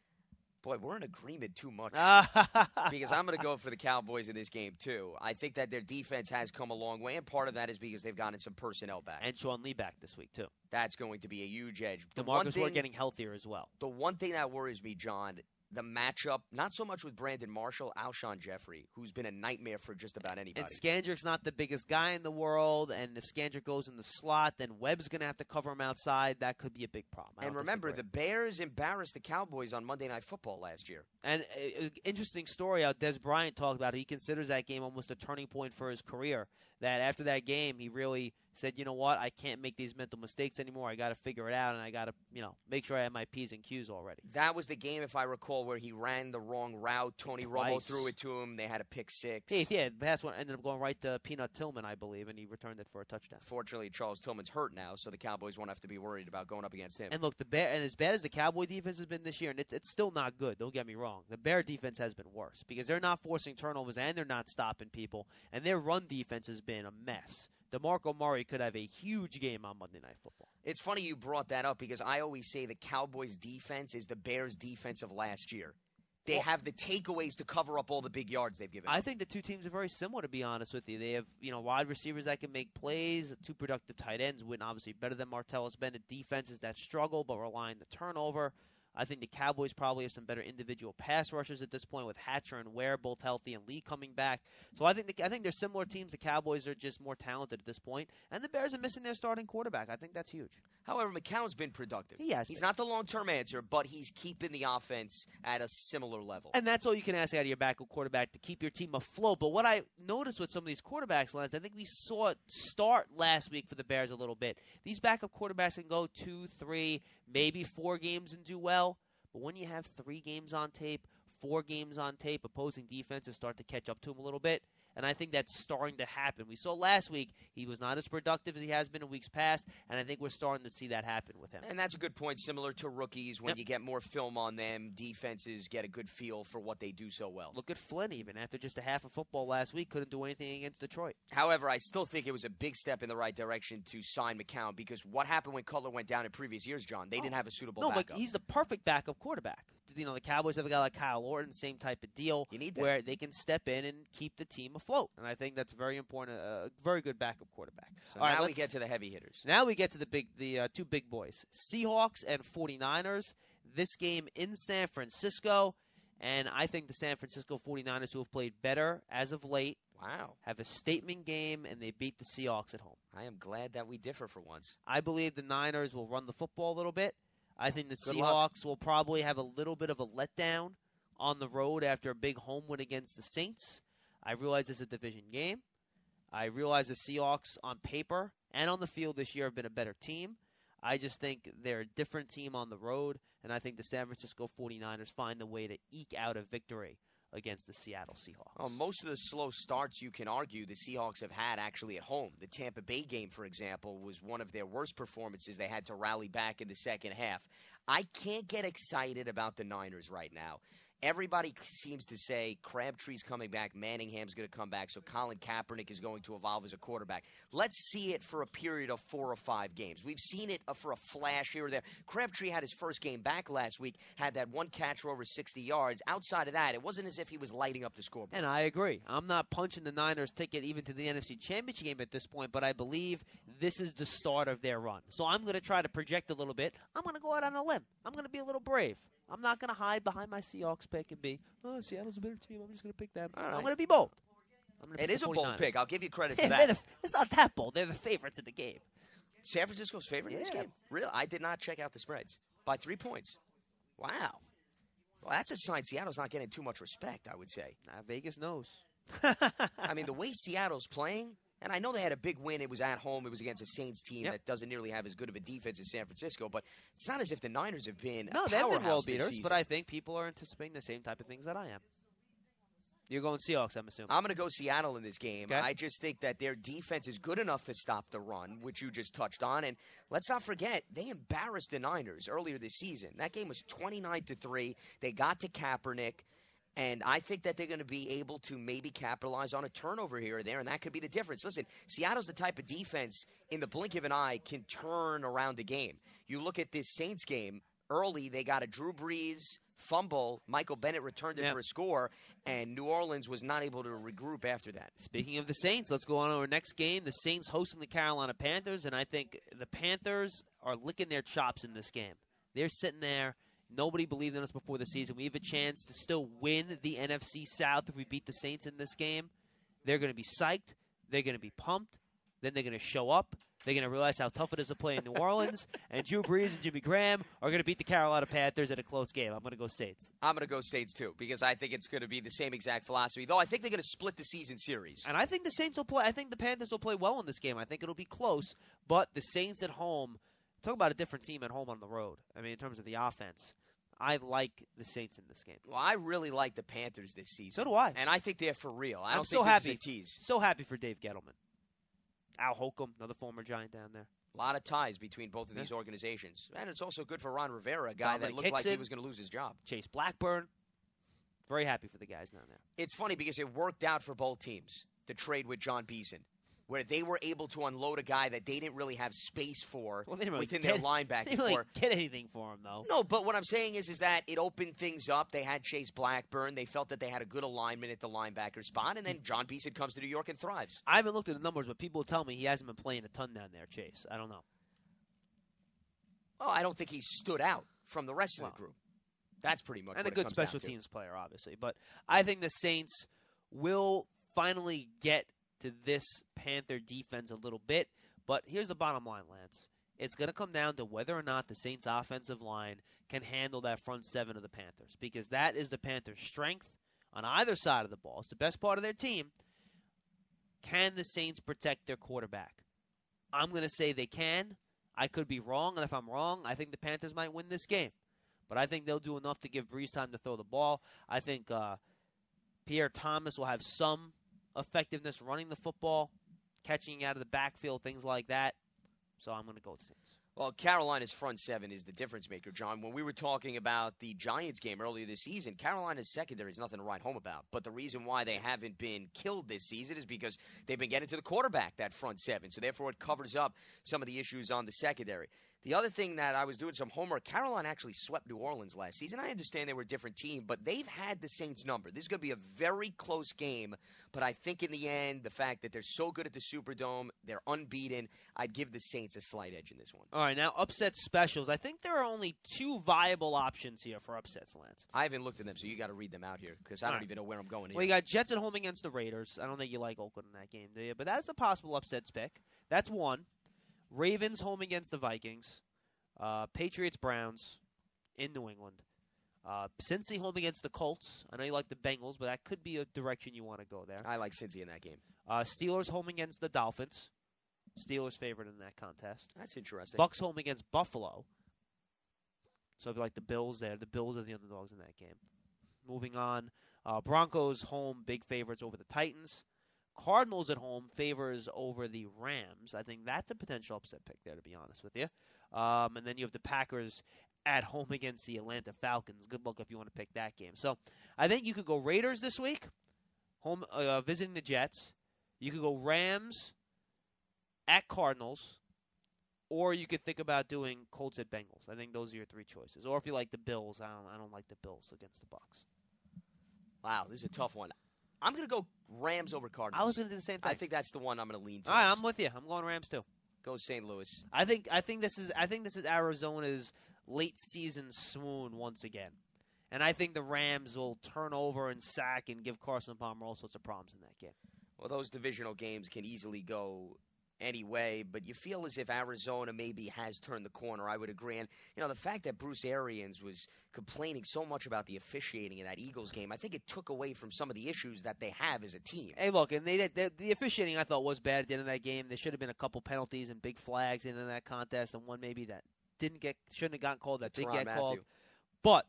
Boy, we're in agreement too much. Because I'm going to go for the Cowboys in this game, too. I think that their defense has come a long way, and part of that is because they've gotten some personnel back. And Sean Lee back this week, too. That's going to be a huge edge. DeMarcus Ward getting healthier as well. The one thing that worries me, John, the matchup, not so much with Brandon Marshall, Alshon Jeffrey, who's been a nightmare for just about anybody. And Skandrick's not the biggest guy in the world, and if Skandrick goes in the slot, then Webb's going to have to cover him outside. That could be a big problem. And remember, the Bears embarrassed the Cowboys on Monday Night Football last year. And interesting story how Des Bryant talked about it. He considers that game almost a turning point for his career. That after that game, he really said, you know what, I can't make these mental mistakes anymore. I got to figure it out, and I got to, make sure I have my P's and Q's already. That was the game, if I recall, where he ran the wrong route. Tony Romo threw it to him. They had a pick six. Yeah, the pass one ended up going right to Peanut Tillman, I believe, and he returned it for a touchdown. Fortunately, Charles Tillman's hurt now, so the Cowboys won't have to be worried about going up against him. And look, as bad as the Cowboy defense has been this year, and it's still not good, don't get me wrong, the Bear defense has been worse because they're not forcing turnovers and they're not stopping people, and their run defense has been a mess. DeMarco Murray could have a huge game on Monday Night Football. It's funny you brought that up because I always say the Cowboys' defense is the Bears' defense of last year. They have the takeaways to cover up all the big yards they've given. I think the two teams are very similar, to be honest with you. They have, wide receivers that can make plays, two productive tight ends, Witten obviously better than Martellus Bennett, defenses that struggle but rely on the turnover. I think the Cowboys probably have some better individual pass rushers at this point with Hatcher and Ware both healthy and Lee coming back. So I think they're similar teams. The Cowboys are just more talented at this point, and the Bears are missing their starting quarterback. I think that's huge. However, McCown's been productive. He's not the long-term answer, but he's keeping the offense at a similar level. And that's all you can ask out of your backup quarterback to keep your team afloat. But what I noticed with some of these quarterbacks, Lance, I think we saw it start last week for the Bears a little bit. These backup quarterbacks can go 2, 3, maybe 4 games and do well. But when you have 3 games on tape, 4 games on tape, opposing defenses start to catch up to him a little bit. And I think that's starting to happen. We saw last week he was not as productive as he has been in weeks past, and I think we're starting to see that happen with him. And that's a good point. Similar to rookies, when you get more film on them, defenses get a good feel for what they do so well. Look at Flynn even. After just a half of football last week, couldn't do anything against Detroit. However, I still think it was a big step in the right direction to sign McCown because what happened when Cutler went down in previous years, John? They didn't have a suitable backup. But he's the perfect backup quarterback. The Cowboys have a guy like Kyle Orton, same type of deal, where they can step in and keep the team afloat. And I think that's very important, a very good backup quarterback. So now we get to the heavy hitters. Now we get to the two big boys, Seahawks and 49ers. This game in San Francisco, and I think the San Francisco 49ers, who have played better as of late, have a statement game, and they beat the Seahawks at home. I am glad that we differ for once. I believe the Niners will run the football a little bit. I think the Seahawks will probably have a little bit of a letdown on the road after a big home win against the Saints. I realize it's a division game. I realize the Seahawks on paper and on the field this year have been a better team. I just think they're a different team on the road, and I think the San Francisco 49ers find a way to eke out a victory against the Seattle Seahawks. Oh, most of the slow starts, you can argue, the Seahawks have had actually at home. The Tampa Bay game, for example, was one of their worst performances. They had to rally back in the second half. I can't get excited about the Niners right now. Everybody seems to say Crabtree's coming back, Manningham's going to come back, so Colin Kaepernick is going to evolve as a quarterback. Let's see it for a period of 4 or 5 games. We've seen it for a flash here or there. Crabtree had his first game back last week, had that one catch for over 60 yards. Outside of that, it wasn't as if he was lighting up the scoreboard. And I agree. I'm not punching the Niners' ticket even to the NFC Championship game at this point, but I believe this is the start of their run. So I'm going to try to project a little bit. I'm going to go out on a limb. I'm going to be a little brave. I'm not going to hide behind my Seahawks pick and be, Seattle's a better team. I'm just going to pick them. Right. I'm going to be bold. It is a bold pick. I'll give you credit for that. It's not that bold. They're the favorites in the game. San Francisco's favorite in this game? Really? I did not check out the spreads. By 3 points. Wow. Well, that's a sign Seattle's not getting too much respect, I would say. Vegas knows. I mean, the way Seattle's playing, and I know they had a big win. It was at home. It was against a Saints team that doesn't nearly have as good of a defense as San Francisco, but it's not as if the Niners have been a they've been world this beaters, season. but I think people are anticipating the same type of things that I am. You're going Seahawks, I'm assuming. I'm going to go Seattle in this game. Okay. I just think that their defense is good enough to stop the run, which you just touched on. And let's not forget, they embarrassed the Niners earlier this season. That game was 29-3. They got to Kaepernick. And I think that they're going to be able to maybe capitalize on a turnover here or there, and that could be the difference. Listen, Seattle's the type of defense, in the blink of an eye, can turn around a game. You look at this Saints game, early they got a Drew Brees fumble. Michael Bennett returned it for a score, and New Orleans was not able to regroup after that. Speaking of the Saints, let's go on to our next game. The Saints hosting the Carolina Panthers, and I think the Panthers are licking their chops in this game. They're sitting there. Nobody believed in us before the season. We have a chance to still win the NFC South if we beat the Saints in this game. They're going to be psyched. They're going to be pumped. Then they're going to show up. They're going to realize how tough it is to play in New Orleans. And Drew Brees and Jimmy Graham are going to beat the Carolina Panthers in a close game. I'm going to go Saints. I'm going to go Saints, too, because I think it's going to be the same exact philosophy. Though I think they're going to split the season series. And I think the Saints will play. I think the Panthers will play well in this game. I think it'll be close. But the Saints at home, talk about a different team at home on the road. I mean, in terms of the offense. I like the Saints in this game. Well, I really like the Panthers this season. So do I. And I think they're for real. I I'm don't so think happy. this is a tease. So happy for Dave Gettleman. Al Holcomb, another former Giant down there. A lot of ties between both of these organizations. And it's also good for Ron Rivera, a guy that looked like he was going to lose his job. Chase Blackburn. Very happy for the guys down there. It's funny because it worked out for both teams, the trade with John Beason, where they were able to unload a guy that they didn't really have space for within their linebacker. They didn't really get anything for him, though. No, but what I'm saying is that it opened things up. They had Chase Blackburn. They felt that they had a good alignment at the linebacker spot, and then John Beason comes to New York and thrives. I haven't looked at the numbers, but people tell me he hasn't been playing a ton down there, Chase. I don't know. Well, I don't think he stood out from the rest of the group. That's pretty much and what a good special teams player, obviously. But I think the Saints will finally get to this Panther defense a little bit. But here's the bottom line, Lance. It's going to come down to whether or not the Saints' offensive line can handle that front seven of the Panthers, because that is the Panthers' strength on either side of the ball. It's the best part of their team. Can the Saints protect their quarterback? I'm going to say they can. I could be wrong, and if I'm wrong, I think the Panthers might win this game. But I think they'll do enough to give Brees time to throw the ball. I think Pierre Thomas will have some effectiveness running the football, catching out of the backfield, things like that. So I'm going to go with the Saints. Well, Carolina's front seven is the difference maker, John. When we were talking about the Giants game earlier this season, Carolina's secondary is nothing to write home about. But the reason why they haven't been killed this season is because they've been getting to the quarterback, that front seven. So therefore it covers up some of the issues on the secondary. The other thing that I was doing some homework, Carolina actually swept New Orleans last season. I understand they were a different team, but they've had the Saints' number. This is going to be a very close game, but I think in the end, the fact that they're so good at the Superdome, they're unbeaten, I'd give the Saints a slight edge in this one. All right, now upset specials. I think there are only two viable options here for upsets, Lance. I haven't looked at them, so you got to read them out here because I don't even know where I'm going here. Well, you got Jets at home against the Raiders. I don't think you like Oakland in that game, do you? But that's a possible upsets pick. That's one. Ravens home against the Vikings. Patriots, Browns in New England. Cincy home against the Colts. I know you like the Bengals, but that could be a direction you want to go there. I like Cincy in that game. Steelers home against the Dolphins. Steelers favored in that contest. That's interesting. Bucks home against Buffalo. So if you like the Bills there, the Bills are the underdogs in that game. Moving on, Broncos home, big favorites over the Titans. Cardinals at home, favors over the Rams. I think that's a potential upset pick there, to be honest with you. And then you have the Packers at home against the Atlanta Falcons. Good luck if you want to pick that game. So I think you could go Raiders this week, home visiting the Jets. You could go Rams at Cardinals, or you could think about doing Colts at Bengals. I think those are your three choices. Or if you like the Bills, I don't like the Bills against the Bucs. Wow, this is a tough one. I'm going to go Rams over Cardinals. I was going to do the same thing. I think that's the one I'm going to lean towards. All right, I'm with you. I'm going Rams too. Go St. Louis. I think this is Arizona's late season swoon once again, and I think the Rams will turn over and sack and give Carson Palmer all sorts of problems in that game. Well, those divisional games can easily go anyway, but you feel as if Arizona maybe has turned the corner. I would agree. And, the fact that Bruce Arians was complaining so much about the officiating in that Eagles game, I think it took away from some of the issues that they have as a team. Hey, look, and the officiating I thought was bad at the end of that game. There should have been a couple penalties and big flags in that contest, and one maybe that shouldn't have gotten called, that did get called. But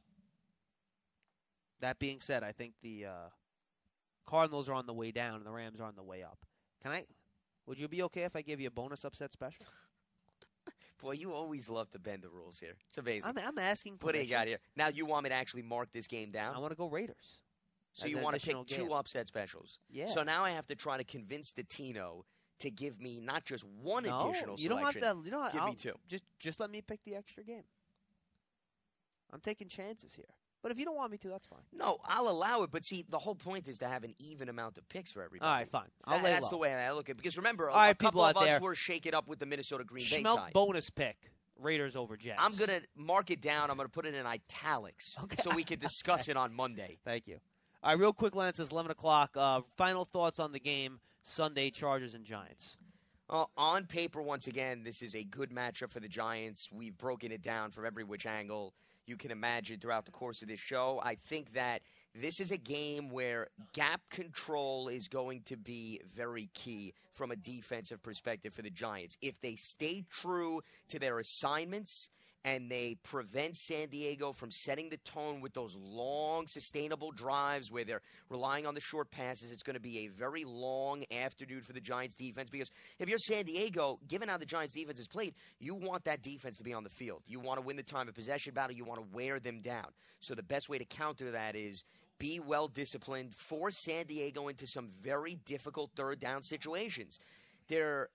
that being said, I think the Cardinals are on the way down and the Rams are on the way up. Would you be okay if I gave you a bonus upset special? Boy, you always love to bend the rules here. It's amazing. I'm asking. What do you got here? Now you want me to actually mark this game down? I want to go Raiders. So you want to pick two upset specials? Yeah. So now I have to try to convince the Tino to give me not just one additional you don't selection. You don't have to. Give me two. Just let me pick the extra game. I'm taking chances here. But if you don't want me to, that's fine. No, I'll allow it. But see, the whole point is to have an even amount of picks for everybody. All right, fine. That's the way I look at it. Because remember, a couple of us were shaken up with the Minnesota Green Bay tie. Bonus pick. Raiders over Jets. I'm going to mark it down. I'm going to put it in italics so we can discuss it on Monday. Thank you. All right, real quick, Lance, it's 11 o'clock. Final thoughts on the game, Sunday, Chargers and Giants. On paper, once again, this is a good matchup for the Giants. We've broken it down from every which angle you can imagine throughout the course of this show. I think that this is a game where gap control is going to be very key from a defensive perspective for the Giants. If they stay true to their assignments and they prevent San Diego from setting the tone with those long, sustainable drives where they're relying on the short passes, it's going to be a very long afternoon for the Giants defense. Because if you're San Diego, given how the Giants defense has played, you want that defense to be on the field. You want to win the time of possession battle. You want to wear them down. So the best way to counter that is be well-disciplined, force San Diego into some very difficult third down situations. They're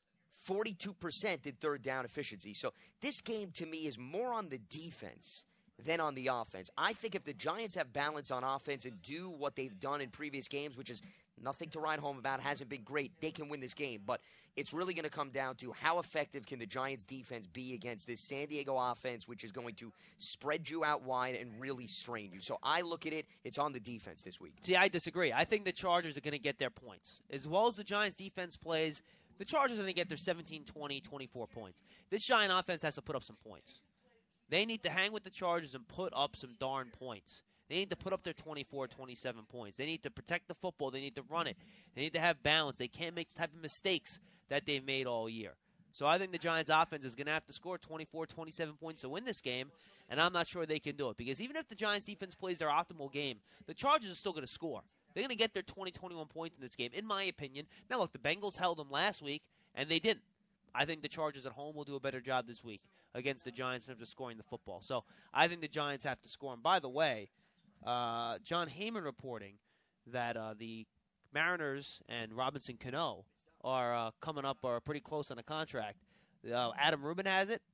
42% in third down efficiency. So this game, to me, is more on the defense than on the offense. I think if the Giants have balance on offense and do what they've done in previous games, which is nothing to write home about, hasn't been great, they can win this game. But it's really going to come down to how effective can the Giants defense be against this San Diego offense, which is going to spread you out wide and really strain you. So I look at it, it's on the defense this week. See, I disagree. I think the Chargers are going to get their points. As well as the Giants defense plays, the Chargers are going to get their 17, 20, 24 points. This Giant offense has to put up some points. They need to hang with the Chargers and put up some darn points. They need to put up their 24, 27 points. They need to protect the football. They need to run it. They need to have balance. They can't make the type of mistakes that they've made all year. So I think the Giants offense is going to have to score 24, 27 points to win this game, and I'm not sure they can do it. Because even if the Giants defense plays their optimal game, the Chargers are still going to score. They're going to get their 20, 21 points in this game, in my opinion. Now, look, the Bengals held them last week, and they didn't. I think the Chargers at home will do a better job this week against the Giants in terms of scoring the football. So I think the Giants have to score. And by the way, John Heyman reporting that the Mariners and Robinson Cano are coming up or pretty close on a contract. Adam Rubin has it.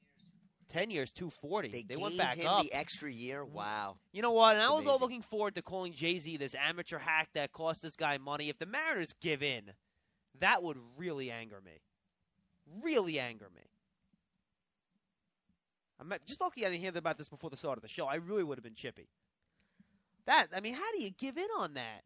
10 years, $240. They went back him up. The extra year. Wow. You know what? And I was all looking forward to calling Jay-Z this amateur hack that cost this guy money. If the Mariners give in, that would really anger me. Really anger me. I'm just lucky I didn't hear about this before the start of the show. I really would have been chippy. How do you give in on that?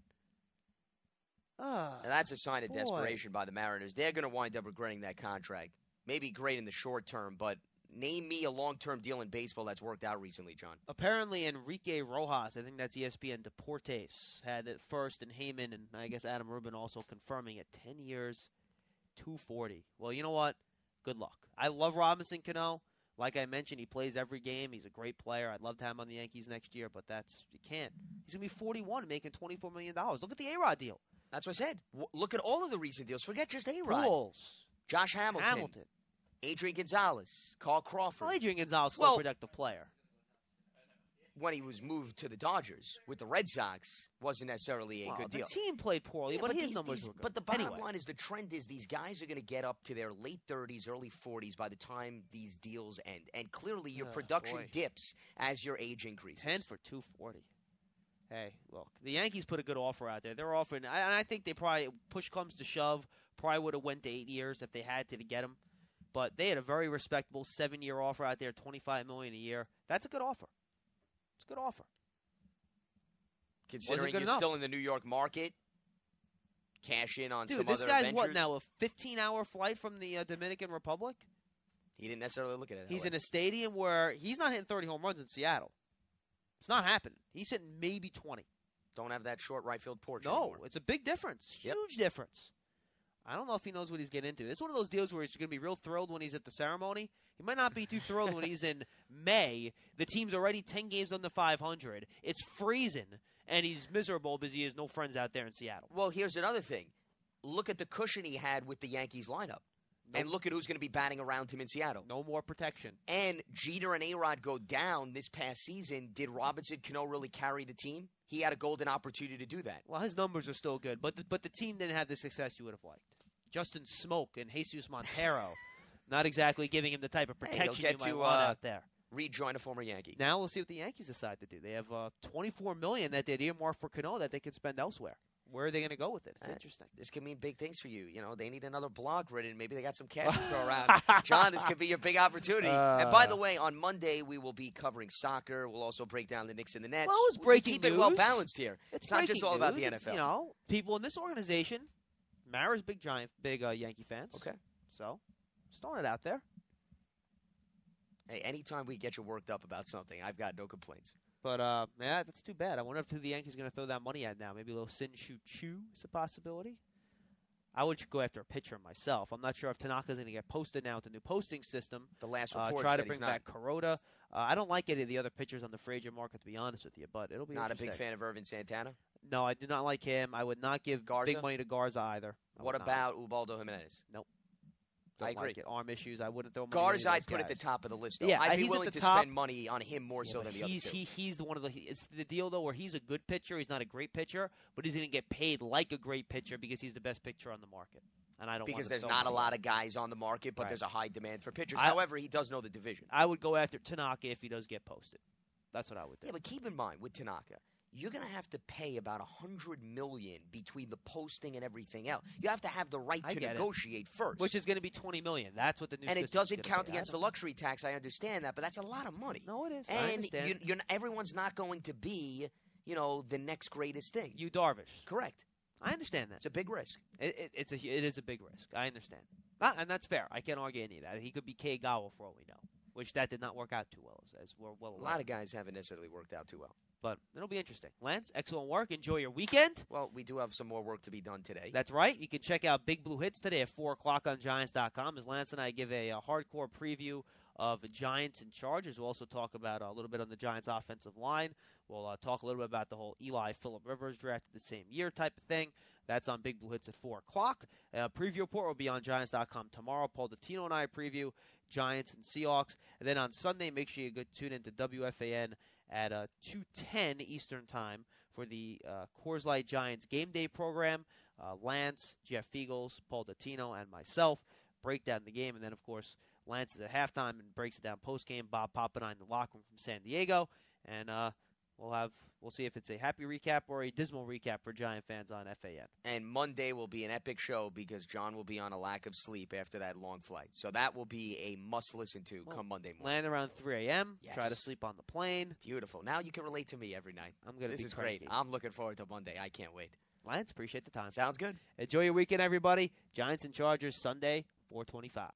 And that's a sign of desperation by the Mariners. They're going to wind up regretting that contract. Maybe great in the short term, but name me a long-term deal in baseball that's worked out recently, John. Apparently, Enrique Rojas, I think that's ESPN Deportes, had it first, and Heyman and I guess Adam Rubin also confirming it. 10 years, $240. Well, you know what? Good luck. I love Robinson Cano. Like I mentioned, he plays every game. He's a great player. I'd love to have him on the Yankees next year, but you can't. He's going to be 41 making $24 million. Look at the A-Rod deal. That's what I said. Look at all of the recent deals. Forget just A-Rod. Bulls. Josh Hamilton. Adrian Gonzalez. Carl Crawford. Well, Adrian Gonzalez is a productive player. When he was moved to the Dodgers with the Red Sox, wasn't necessarily a good deal. The team played poorly, but his numbers were good. But the bottom line is the trend is these guys are going to get up to their late 30s, early 40s by the time these deals end. And clearly your production dips as your age increases. 10 for $240. Hey, look, the Yankees put a good offer out there. They're offering, and I think they probably, push comes to shove, probably would have went to 8 years if they had to get him. But they had a very respectable 7-year offer out there, $25 million a year. That's a good offer. It's a good offer. Considering you're still in the New York market, cash in on Dude, some this other guy's ventures. what now? A 15-hour flight from the Dominican Republic? He didn't necessarily look at it that He's way. in a stadium where he's not hitting 30 home runs in Seattle. It's not happening. He's hitting maybe 20. Don't have that short right field porch No, anymore. it's a big difference. Huge difference. I don't know if he knows what he's getting into. It's one of those deals where he's going to be real thrilled when he's at the ceremony. He might not be too thrilled when he's in May. The team's already 10 games under 500. It's freezing, and he's miserable because he has no friends out there in Seattle. Well, here's another thing. Look at the cushion he had with the Yankees lineup. And look at who's going to be batting around him in Seattle. No more protection. And Jeter and A-Rod go down this past season. Did Robinson Cano really carry the team? He had a golden opportunity to do that. Well, his numbers are still good, but the team didn't have the success you would have liked. Justin Smoke and Jesus Montero, not exactly giving him the type of protection he'll get you might to, want out there. Rejoin a former Yankee. Now we'll see what the Yankees decide to do. They have $24 million that they'd earmarked for Cano that they could spend elsewhere. Where are they going to go with it? It's interesting. This could mean big things for you. You know, they need another blog written. Maybe they got some cash to throw around. John, this could be your big opportunity. And by the way, on Monday we will be covering soccer. We'll also break down the Knicks and the Nets. Well, it's breaking Keep news. it well balanced here. It's not just breaking all about the news. NFL. It's, you know, people in this organization, Mara's big Yankee fans. Okay. So, just throwing it out there. Hey, anytime we get you worked up about something, I've got no complaints. But, yeah, that's too bad. I wonder if the Yankees are going to throw that money at now. Maybe a little Sin Shoot Chu is a possibility. I would go after a pitcher myself. I'm not sure if Tanaka's going to get posted now with the new posting system. The last report try to said bring he's back Kuroda. I don't like any of the other pitchers on the free agent market, to be honest with you, but it'll be Not a interesting. big fan of Irvin Santana? No, I do not like him. I would not give Garza? big money to Garza either. What about Ubaldo Jimenez? Nope. I agree. Like it. Arm issues. I wouldn't throw money Garza, at any I'd of put those at the guys. top of the list, though. Yeah, I'd be he's willing at the to top. spend money on him more so than the other two. He's the one of the. It's the deal though, where he's a good pitcher. He's not a great pitcher, but he's going to get paid like a great pitcher because he's the best pitcher on the market. And I don't because want there's to not a lot of guys on the market, but Right. there's a high demand for pitchers. I- However, he does know the division. I would go after Tanaka if he does get posted. That's what I would do. Yeah, but keep in mind with Tanaka, you're going to have to pay about $100 million between the posting and everything else. You have to have the right I to get it. negotiate first, Which is going to be $20 million. That's what the new and it system's doesn't gonna count be. against the luxury tax. I understand that, but that's a lot of money. No, it is. I And understand. everyone's not going to be, the next greatest thing. You Darvish. Correct. I understand that. It's a big risk. It is a big risk. I understand. And that's fair. I can't argue any of that. He could be Kagawa for all we know, which that did not work out too well, as we're well aware. A lot of guys haven't necessarily worked out too well. But it'll be interesting. Lance, excellent work. Enjoy your weekend. Well, we do have some more work to be done today. That's right. You can check out Big Blue Hits today at 4 o'clock on Giants.com as Lance and I give a hardcore preview of Giants and Chargers. We'll also talk about a little bit on the Giants' offensive line. We'll talk a little bit about the whole Eli Phillip Rivers drafted the same year type of thing. That's on Big Blue Hits at 4 o'clock. Preview report will be on Giants.com tomorrow. Paul Dottino and I preview Giants and Seahawks. And then on Sunday, make sure you tune into WFAN at 2:10 Eastern Time for the Coors Light Giants Game Day program. Lance, Jeff Fiegels, Paul Dottino, and myself break down the game. And then, of course, Lance is at halftime and breaks it down post-game. Bob Pappenheim in the locker room from San Diego. And we'll see if it's a happy recap or a dismal recap for Giant fans on FAN. And Monday will be an epic show because John will be on a lack of sleep after that long flight. So that will be a must-listen to come Monday morning. Land around 3 a.m., Yes. try to sleep on the plane. Beautiful. Now you can relate to me every night. I'm gonna This be is cranky. great. I'm looking forward to Monday. I can't wait. Lance, appreciate the time. Sounds good. Enjoy your weekend, everybody. Giants and Chargers Sunday, 4:25.